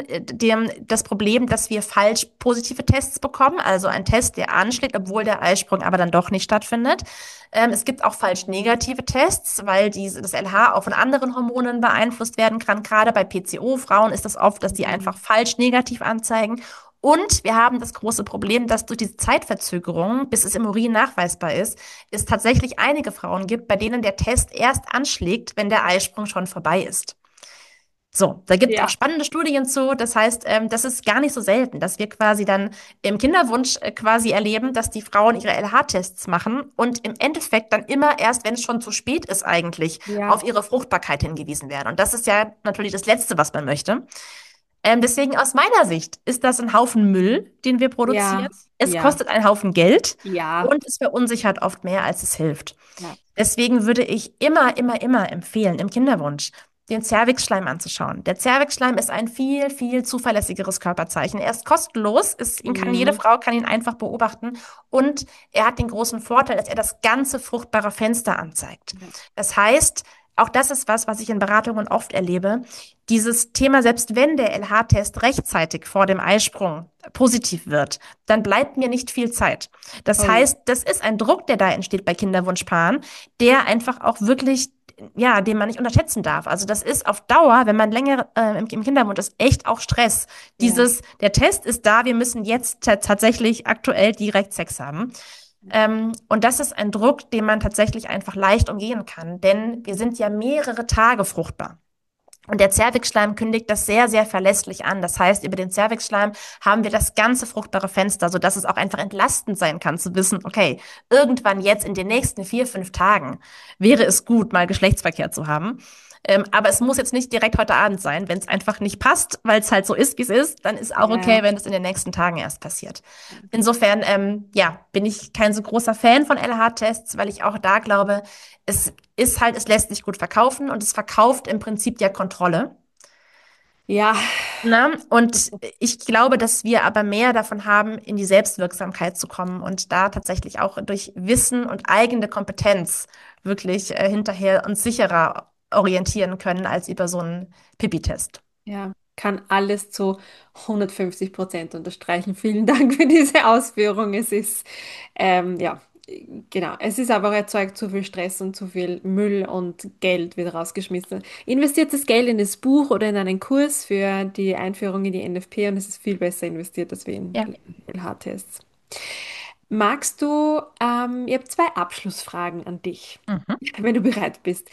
das Problem, dass wir falsch positive Tests bekommen, also ein Test, der anschlägt, obwohl der Eisprung aber dann doch nicht stattfindet. Es gibt auch falsch negative Tests, weil das LH auch von anderen Hormonen beeinflusst werden kann. Gerade bei PCO-Frauen ist das oft, dass die Mhm. einfach falsch negativ anzeigen. Und wir haben das große Problem, dass durch diese Zeitverzögerung, bis es im Urin nachweisbar ist, es tatsächlich einige Frauen gibt, bei denen der Test erst anschlägt, wenn der Eisprung schon vorbei ist. So, da gibt es auch Ja. spannende Studien zu. Das heißt, das ist gar nicht so selten, dass wir quasi dann im Kinderwunsch quasi erleben, dass die Frauen ihre LH-Tests machen und im Endeffekt dann immer erst, wenn es schon zu spät ist eigentlich, auf Ja. ihre Fruchtbarkeit hingewiesen werden. Und das ist ja natürlich das Letzte, was man möchte. Deswegen aus meiner Sicht ist das ein Haufen Müll, den wir produzieren. Ja. Es Ja. kostet einen Haufen Geld Ja. und es verunsichert oft mehr, als es hilft. Ja. Deswegen würde ich immer, immer, immer empfehlen, im Kinderwunsch den Zervixschleim anzuschauen. Der Zervixschleim ist ein viel, viel zuverlässigeres Körperzeichen. Er ist kostenlos, jede Mhm. Frau kann ihn einfach beobachten und er hat den großen Vorteil, dass er das ganze fruchtbare Fenster anzeigt. Ja. Das heißt, auch das ist was ich in Beratungen oft erlebe. Dieses Thema, selbst wenn der LH-Test rechtzeitig vor dem Eisprung positiv wird, dann bleibt mir nicht viel Zeit. Das Oh ja. heißt, das ist ein Druck, der da entsteht bei Kinderwunschpaaren, der einfach auch wirklich, ja, den man nicht unterschätzen darf. Also das ist auf Dauer, wenn man länger im Kinderwunsch ist, echt auch Stress. Ja. Der Test ist da, wir müssen jetzt tatsächlich aktuell direkt Sex haben. Und das ist ein Druck, den man tatsächlich einfach leicht umgehen kann, denn wir sind ja mehrere Tage fruchtbar. Und der Zervixschleim kündigt das sehr, sehr verlässlich an. Das heißt, über den Zervixschleim haben wir das ganze fruchtbare Fenster, sodass es auch einfach entlastend sein kann, zu wissen, okay, irgendwann jetzt in den nächsten 4, 5 Tagen wäre es gut, mal Geschlechtsverkehr zu haben. Aber es muss jetzt nicht direkt heute Abend sein. Wenn es einfach nicht passt, weil es halt so ist, wie es ist, dann ist auch okay, Ja. wenn es in den nächsten Tagen erst passiert. Insofern, ja, bin ich kein so großer Fan von LH-Tests, weil ich auch da glaube, es lässt sich gut verkaufen und es verkauft im Prinzip ja Kontrolle. Ja. Ne? Und ich glaube, dass wir aber mehr davon haben, in die Selbstwirksamkeit zu kommen und da tatsächlich auch durch Wissen und eigene Kompetenz wirklich hinterher uns sicherer orientieren können als über so einen Pipi-Test. Ja, kann alles zu 150% unterstreichen. Vielen Dank für diese Ausführung. Es ist, ja, genau. Es ist aber erzeugt zu viel Stress und zu viel Müll und Geld wird rausgeschmissen. Investiert das Geld in das Buch oder in einen Kurs für die Einführung in die NFP und es ist viel besser investiert als wie in Ja. LH-Tests. Magst du, ich habe zwei Abschlussfragen an dich, Mhm. wenn du bereit bist.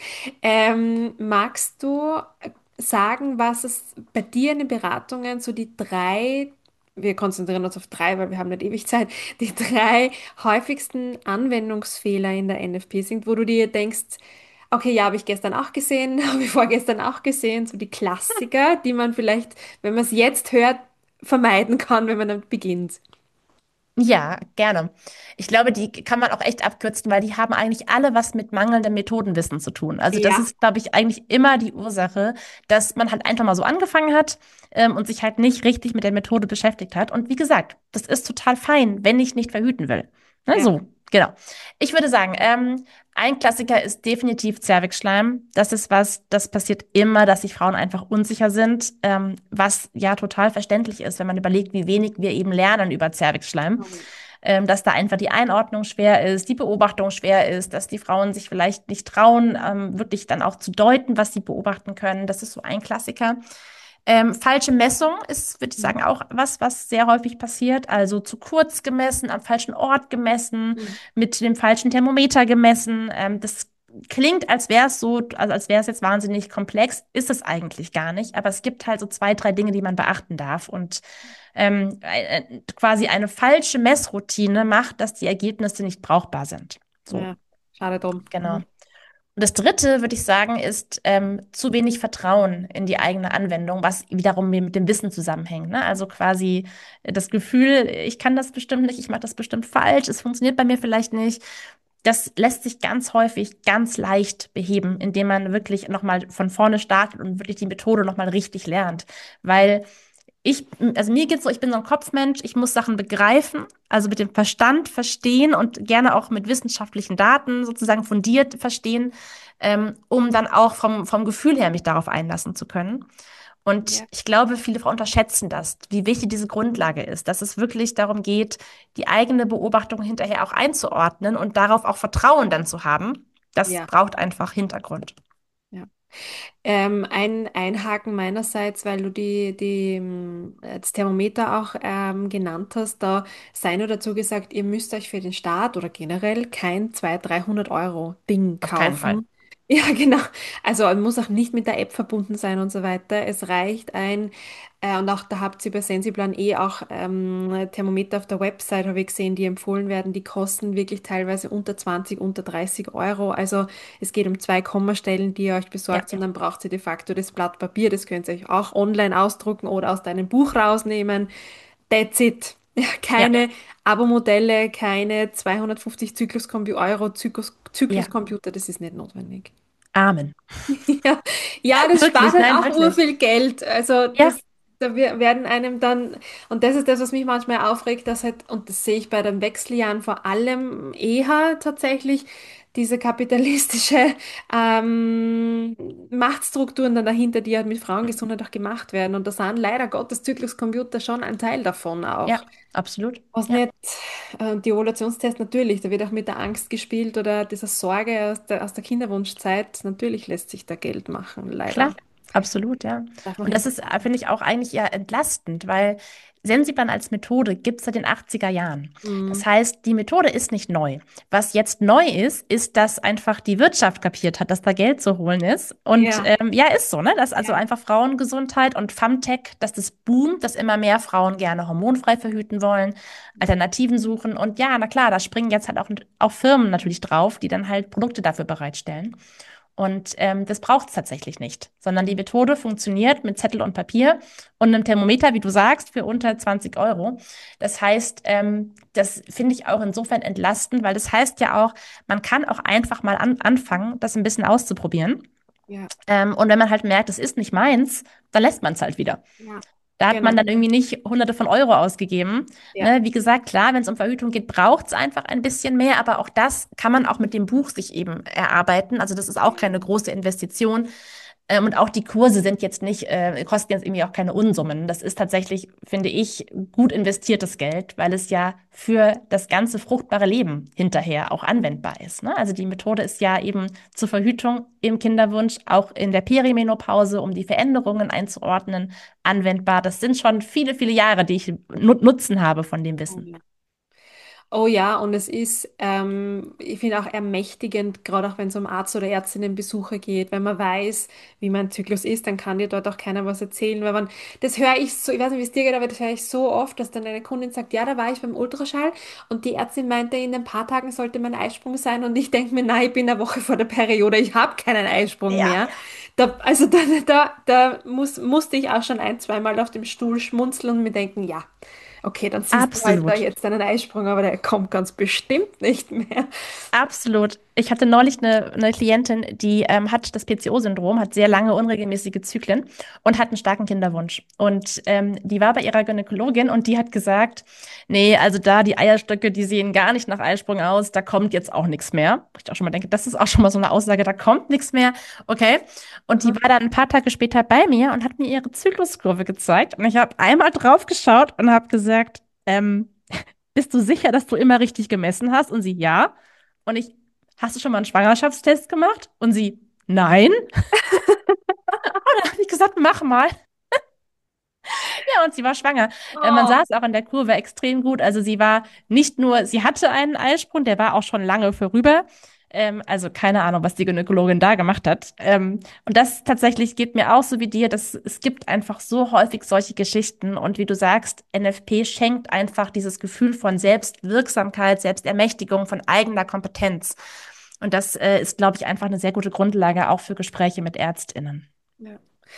Magst du sagen, was es bei dir in den Beratungen so die drei, wir konzentrieren uns auf drei, weil wir haben nicht ewig Zeit, die drei häufigsten Anwendungsfehler in der NFP sind, wo du dir denkst, okay, ja, habe ich gestern auch gesehen, habe ich vorgestern auch gesehen, so die Klassiker, die man vielleicht, wenn man es jetzt hört, vermeiden kann, wenn man damit beginnt. Ja, gerne. Ich glaube, die kann man auch echt abkürzen, weil die haben eigentlich alle was mit mangelndem Methodenwissen zu tun. Also das Ja. ist, glaube ich, eigentlich immer die Ursache, dass man halt einfach mal so angefangen hat und sich halt nicht richtig mit der Methode beschäftigt hat. Und wie gesagt, das ist total fein, wenn ich nicht verhüten will. Ne, Ja. so, genau. Ich würde sagen, ein Klassiker ist definitiv Zervixschleim. Das ist was, das passiert immer, dass sich Frauen einfach unsicher sind, was ja total verständlich ist, wenn man überlegt, wie wenig wir eben lernen über Zervixschleim. Dass da einfach die Einordnung schwer ist, die Beobachtung schwer ist, dass die Frauen sich vielleicht nicht trauen, wirklich dann auch zu deuten, was sie beobachten können. Das ist so ein Klassiker. Falsche Messung ist, würde ich sagen, auch was sehr häufig passiert. Also zu kurz gemessen, am falschen Ort gemessen, Mhm. mit dem falschen Thermometer gemessen. Das klingt, als wäre es so, also als wäre es jetzt wahnsinnig komplex, ist es eigentlich gar nicht. Aber es gibt halt so 2, 3 Dinge, die man beachten darf. Und quasi eine falsche Messroutine macht, dass die Ergebnisse nicht brauchbar sind. So, Ja, schade drum. genau. Mhm. Und das Dritte, würde ich sagen, ist zu wenig Vertrauen in die eigene Anwendung, was wiederum mit dem Wissen zusammenhängt. Ne? Also quasi das Gefühl, ich kann das bestimmt nicht, ich mache das bestimmt falsch, es funktioniert bei mir vielleicht nicht. Das lässt sich ganz häufig ganz leicht beheben, indem man wirklich nochmal von vorne startet und wirklich die Methode nochmal richtig lernt. Weil also mir geht's so, ich bin so ein Kopfmensch, ich muss Sachen begreifen, also mit dem Verstand verstehen und gerne auch mit wissenschaftlichen Daten sozusagen fundiert verstehen, um dann auch vom Gefühl her mich darauf einlassen zu können. Und Ja. ich glaube, viele Frauen unterschätzen das, wie wichtig diese Grundlage ist, dass es wirklich darum geht, die eigene Beobachtung hinterher auch einzuordnen und darauf auch Vertrauen dann zu haben. Das Ja. braucht einfach Hintergrund. Ja. Ein Einhaken meinerseits, weil du das Thermometer auch genannt hast, da sei nur dazu gesagt, ihr müsst euch für den Start oder generell kein 200, 300 € Ding Auf keinen Fall. kaufen. Ja, genau. Also man muss auch nicht mit der App verbunden sein und so weiter. Es reicht und auch da habt ihr bei Sensiplan auch Thermometer auf der Website, habe ich gesehen, die empfohlen werden. Die kosten wirklich teilweise unter 20, unter 30 €. Also es geht um zwei Kommastellen, die ihr euch Ja, besorgt und dann braucht ihr de facto das Blatt Papier. Das könnt ihr euch auch online ausdrucken oder aus deinem Buch rausnehmen. That's it. Ja, ja, keine Abo-Modelle, keine 250 Euro ja. Zykluscomputer, das ist nicht notwendig. Amen. Ja, ja, das spart Wirklich, halt nein, auch wirklich. urviel Geld. Also Ja, werden einem dann, und das ist das, was mich manchmal aufregt, dass halt, und das sehe ich bei den Wechseljahren vor allem eher tatsächlich, diese kapitalistische Machtstrukturen dann dahinter, die halt mit Frauengesundheit auch gemacht werden. Und da sind leider Gottes Zykluscomputer schon ein Teil davon auch. ja, absolut. Was Ja, nicht, die Ovulationstest natürlich, da wird auch mit der Angst gespielt oder dieser Sorge aus der Kinderwunschzeit. Natürlich lässt sich da Geld machen, klar, leider. absolut, ja. Darf man Und das hinter. ist, finde ich, auch eigentlich eher entlastend, weil Sensiblen als Methode gibt es seit den 80er Jahren. Mm, Das heißt, die Methode ist nicht neu. Was jetzt neu ist, ist, dass einfach die Wirtschaft kapiert hat, dass da Geld zu holen ist. Und ja, ja, ist so, ne? Dass also ja. einfach Frauengesundheit und Femtech, dass das boomt, dass immer mehr Frauen gerne hormonfrei verhüten wollen, Alternativen suchen. Und ja, na klar, da springen jetzt halt auch Firmen natürlich drauf, die dann halt Produkte dafür bereitstellen. Und das braucht es tatsächlich nicht, sondern die Methode funktioniert mit Zettel und Papier und einem Thermometer, wie du sagst, für unter 20 Euro. Das heißt, das finde ich auch insofern entlastend, weil das heißt ja auch, man kann auch einfach mal anfangen, das ein bisschen auszuprobieren. Ja, Und wenn man halt merkt, es ist nicht meins, dann lässt man es halt wieder. ja, Da hat man genau. dann irgendwie nicht Hunderte von Euro ausgegeben. Ja. Ne? Wie gesagt, klar, wenn es um Verhütung geht, braucht es einfach ein bisschen mehr, aber auch das kann man auch mit dem Buch sich eben erarbeiten. Also das ist auch keine große Investition. Und auch die Kurse sind jetzt nicht, kosten jetzt irgendwie auch keine Unsummen. Das ist tatsächlich, finde ich, gut investiertes Geld, weil es ja für das ganze fruchtbare Leben hinterher auch anwendbar ist. Ne? Also die Methode ist ja eben zur Verhütung im Kinderwunsch, auch in der Perimenopause, um die Veränderungen einzuordnen, anwendbar. Das sind schon viele, viele Jahre, die ich Nutzen habe von dem Oh Wissen. ja. Oh ja, und es ist, ich finde auch ermächtigend, gerade auch wenn es um Arzt- oder Ärztinnenbesuche geht, wenn man weiß, wie mein Zyklus ist, dann kann dir dort auch keiner was erzählen, weil man, das höre ich so, ich weiß nicht, wie es dir geht, aber das höre ich so oft, dass dann eine Kundin sagt, ja, da war ich beim Ultraschall und die Ärztin meinte, in ein paar Tagen sollte mein Eisprung sein und ich denke mir, nein, ich bin eine Woche vor der Periode, ich habe keinen Eisprung Ja, mehr. Da musste ich auch schon ein, zweimal auf dem Stuhl schmunzeln und mir denken, ja. Okay, dann siehst du halt da absolut. jetzt einen Eisprung, aber der kommt ganz bestimmt nicht mehr. Absolut. Ich hatte neulich eine Klientin, die hat das PCO-Syndrom, hat sehr lange unregelmäßige Zyklen und hat einen starken Kinderwunsch. Und die war bei ihrer Gynäkologin und die hat gesagt, nee, also da die Eierstöcke, die sehen gar nicht nach Eisprung aus, da kommt jetzt auch nichts mehr. Ich auch schon mal denke, das ist auch schon mal so eine Aussage, da kommt nichts mehr. Okay. Und die Aha. war dann ein paar Tage später bei mir und hat mir ihre Zykluskurve gezeigt. Und ich habe einmal drauf geschaut und habe gesagt, bist du sicher, dass du immer richtig gemessen hast? Und sie, ja. Und ich, hast du schon mal einen Schwangerschaftstest gemacht? Und sie, nein. Da habe ich gesagt, mach mal. Ja, und sie war schwanger. Man sah Oh. es auch an der Kurve extrem gut. Also sie war nicht nur, sie hatte einen Eisprung, der war auch schon lange vorüber. Also keine Ahnung, was die Gynäkologin da gemacht hat. Und das tatsächlich geht mir auch so wie dir, dass es gibt einfach so häufig solche Geschichten. Und wie du sagst, NFP schenkt einfach dieses Gefühl von Selbstwirksamkeit, Selbstermächtigung, von eigener Kompetenz. Und das ist, glaube ich, einfach eine sehr gute Grundlage auch für Gespräche mit ÄrztInnen. Ja.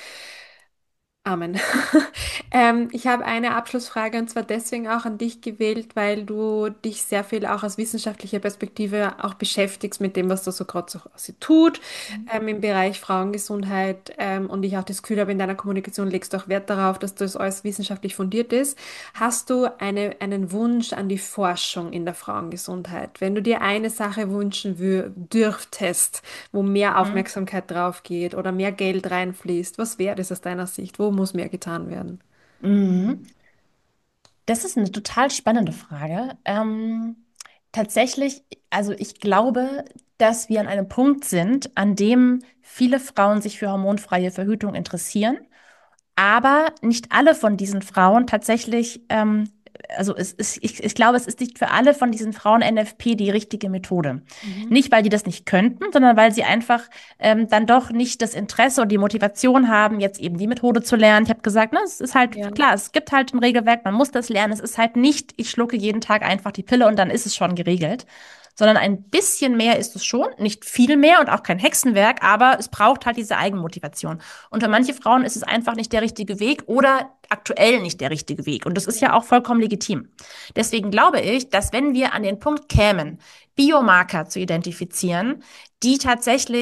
Amen. Ich habe eine Abschlussfrage und zwar deswegen auch an dich gewählt, weil du dich sehr viel auch aus wissenschaftlicher Perspektive auch beschäftigst mit dem, was da so gerade so tut, im Bereich Frauengesundheit, und ich auch das Gefühl habe, in deiner Kommunikation legst du auch Wert darauf, dass das alles wissenschaftlich fundiert ist. Hast du einen Wunsch an die Forschung in der Frauengesundheit? Wenn du dir eine Sache wünschen dürftest, wo mehr Mhm. Aufmerksamkeit drauf geht oder mehr Geld reinfließt, was wäre das aus deiner Sicht? Wo muss mehr getan werden? Mhm. Das ist eine total spannende Frage. Tatsächlich, also ich glaube, dass wir an einem Punkt sind, an dem viele Frauen sich für hormonfreie Verhütung interessieren, aber nicht alle von diesen Frauen tatsächlich, also ich glaube, es ist nicht für alle von diesen Frauen NFP die richtige Methode. Mhm. Nicht, weil die das nicht könnten, sondern weil sie einfach dann doch nicht das Interesse und die Motivation haben, jetzt eben die Methode zu lernen. Ich habe gesagt, ne, es ist halt Ja, klar, es gibt halt ein Regelwerk, man muss das lernen. Es ist halt nicht, ich schlucke jeden Tag einfach die Pille und dann ist es schon geregelt, sondern ein bisschen mehr ist es schon, nicht viel mehr und auch kein Hexenwerk, aber es braucht halt diese Eigenmotivation. Und für manche Frauen ist es einfach nicht der richtige Weg oder aktuell nicht der richtige Weg. Und das ist ja auch vollkommen legitim. Deswegen glaube ich, dass wenn wir an den Punkt kämen, Biomarker zu identifizieren, die tatsächlich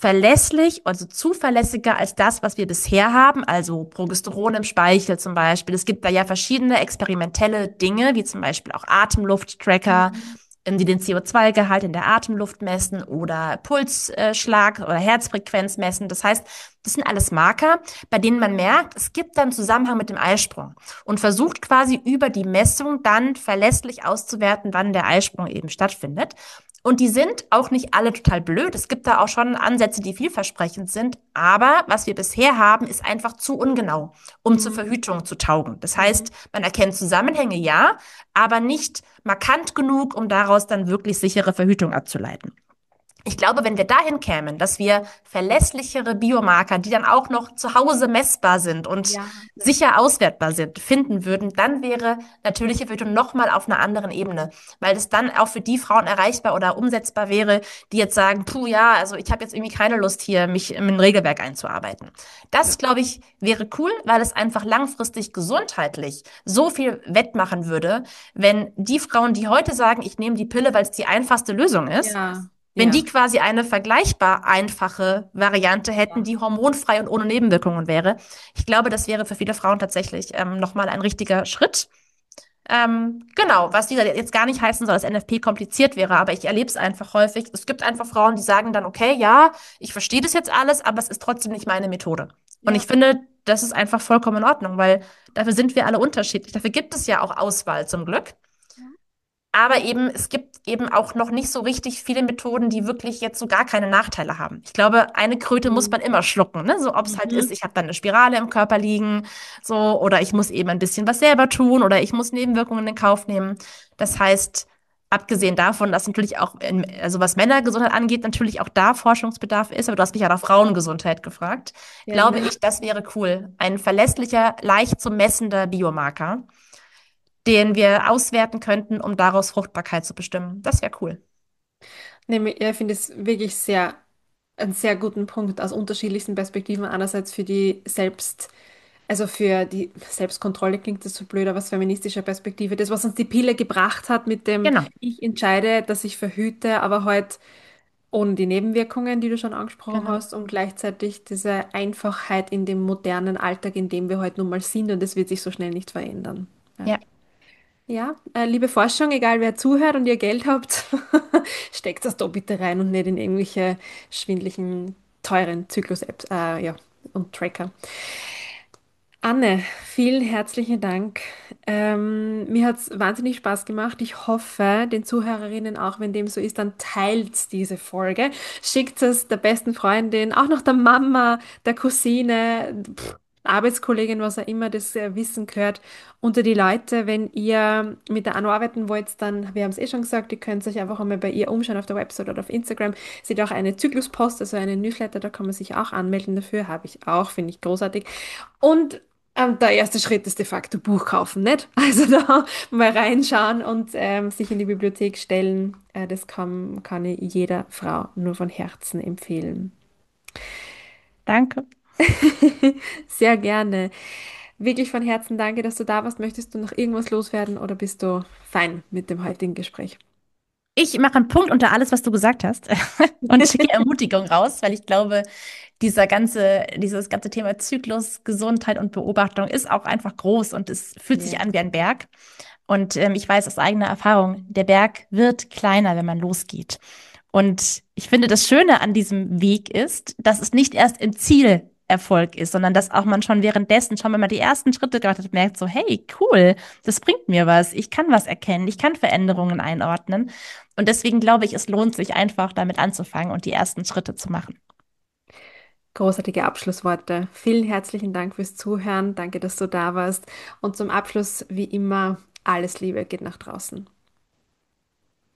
verlässlich, also zuverlässiger als das, was wir bisher haben, also Progesteron im Speichel zum Beispiel. Es gibt da ja verschiedene experimentelle Dinge, wie zum Beispiel auch Atemlufttracker, Mhm. die den CO2-Gehalt in der Atemluft messen oder Pulsschlag oder Herzfrequenz messen. Das heißt, das sind alles Marker, bei denen man merkt, es gibt dann Zusammenhang mit dem Eisprung und versucht quasi über die Messung dann verlässlich auszuwerten, wann der Eisprung eben stattfindet. Und die sind auch nicht alle total blöd. Es gibt da auch schon Ansätze, die vielversprechend sind. Aber was wir bisher haben, ist einfach zu ungenau, um zur Mhm. Verhütung zu taugen. Das Mhm. heißt, man erkennt Zusammenhänge, ja, aber nicht markant genug, um daraus dann wirklich sichere Verhütung abzuleiten. Ich glaube, wenn wir dahin kämen, dass wir verlässlichere Biomarker, die dann auch noch zu Hause messbar sind und Ja, sicher auswertbar sind, finden würden, dann wäre natürliche Verhütung nochmal auf einer anderen Ebene, weil es dann auch für die Frauen erreichbar oder umsetzbar wäre, die jetzt sagen, puh, ja, also ich habe jetzt irgendwie keine Lust hier, mich in ein Regelwerk einzuarbeiten. Das, ja, glaube ich, wäre cool, weil es einfach langfristig gesundheitlich so viel wettmachen würde, wenn die Frauen, die heute sagen, ich nehme die Pille, weil es die einfachste Lösung ist, ja, wenn die ja. quasi eine vergleichbar einfache Variante hätten, Ja. die hormonfrei und ohne Nebenwirkungen wäre, ich glaube, das wäre für viele Frauen tatsächlich nochmal ein richtiger Schritt. Genau, was dieser jetzt gar nicht heißen soll, dass NFP kompliziert wäre, aber ich erlebe es einfach häufig. Es gibt einfach Frauen, die sagen dann, okay, ja, ich verstehe das jetzt alles, aber es ist trotzdem nicht meine Methode. Und ich Ja. finde, das ist einfach vollkommen in Ordnung, weil dafür sind wir alle unterschiedlich. Dafür gibt es ja auch Auswahl zum Glück. Aber eben, es gibt eben auch noch nicht so richtig viele Methoden, die wirklich jetzt so gar keine Nachteile haben. Ich glaube, eine Kröte muss Mhm. man immer schlucken, ne? So ob es halt ist, Mhm. ich habe dann eine Spirale im Körper liegen, so, oder ich muss eben ein bisschen was selber tun, oder ich muss Nebenwirkungen in Kauf nehmen. Das heißt, abgesehen davon, dass natürlich auch, also was Männergesundheit angeht, natürlich auch da Forschungsbedarf ist, aber du hast mich ja nach Frauengesundheit gefragt, glaube Gerne. ich, das wäre cool. Ein verlässlicher, leicht zu messender Biomarker, den wir auswerten könnten, um daraus Fruchtbarkeit zu bestimmen. Das wäre cool. Ja, ich finde es wirklich einen sehr guten Punkt aus unterschiedlichsten Perspektiven. Einerseits für die also für die Selbstkontrolle klingt das so blöd, aber aus feministischer Perspektive. Das, was uns die Pille gebracht hat mit dem, Genau, ich entscheide, dass ich verhüte, aber halt ohne die Nebenwirkungen, die du schon angesprochen genau. hast, und gleichzeitig diese Einfachheit in dem modernen Alltag, in dem wir heute nun mal sind, und das wird sich so schnell nicht verändern. Ja. Ja, Ja, liebe Forschung, egal wer zuhört und ihr Geld habt, steckt das da bitte rein und nicht in irgendwelche schwindlichen, teuren Zyklus-Apps, ja, und Tracker. Anne, vielen herzlichen Dank. Mir hat es wahnsinnig Spaß gemacht. Ich hoffe, den Zuhörerinnen auch, wenn dem so ist, dann teilt diese Folge. Schickt es der besten Freundin, auch noch der Mama, der Cousine, Arbeitskollegin, was auch immer das Wissen gehört, unter die Leute. Wenn ihr mit der Anno arbeiten wollt, dann, wir haben es eh schon gesagt, ihr könnt euch einfach einmal bei ihr umschauen auf der Website oder auf Instagram. Sie hat auch eine Zykluspost, also eine Newsletter, da kann man sich auch anmelden dafür. Habe ich auch, finde ich großartig. Und der erste Schritt ist de facto Buch kaufen, nicht? Also da mal reinschauen und sich in die Bibliothek stellen. Das kann ich jeder Frau nur von Herzen empfehlen. danke. Sehr gerne. Wirklich von Herzen danke, dass du da warst. Möchtest du noch irgendwas loswerden oder bist du fein mit dem heutigen Gespräch? Ich mache einen Punkt unter alles, was du gesagt hast und schicke Ermutigung raus, weil ich glaube, dieses ganze Thema Zyklus, Gesundheit und Beobachtung ist auch einfach groß und es fühlt sich Ja. an wie ein Berg. Und ich weiß aus eigener Erfahrung, der Berg wird kleiner, wenn man losgeht. Und ich finde, das Schöne an diesem Weg ist, dass es nicht erst im Ziel Erfolg ist, sondern dass auch man schon währenddessen, schon wenn man die ersten Schritte gemacht hat, merkt so, hey, cool, das bringt mir was, ich kann was erkennen, ich kann Veränderungen einordnen. Und deswegen glaube ich, es lohnt sich einfach damit anzufangen und die ersten Schritte zu machen. Großartige Abschlussworte. Vielen herzlichen Dank fürs Zuhören. Danke, dass du da warst. Und zum Abschluss, wie immer, alles Liebe geht nach draußen.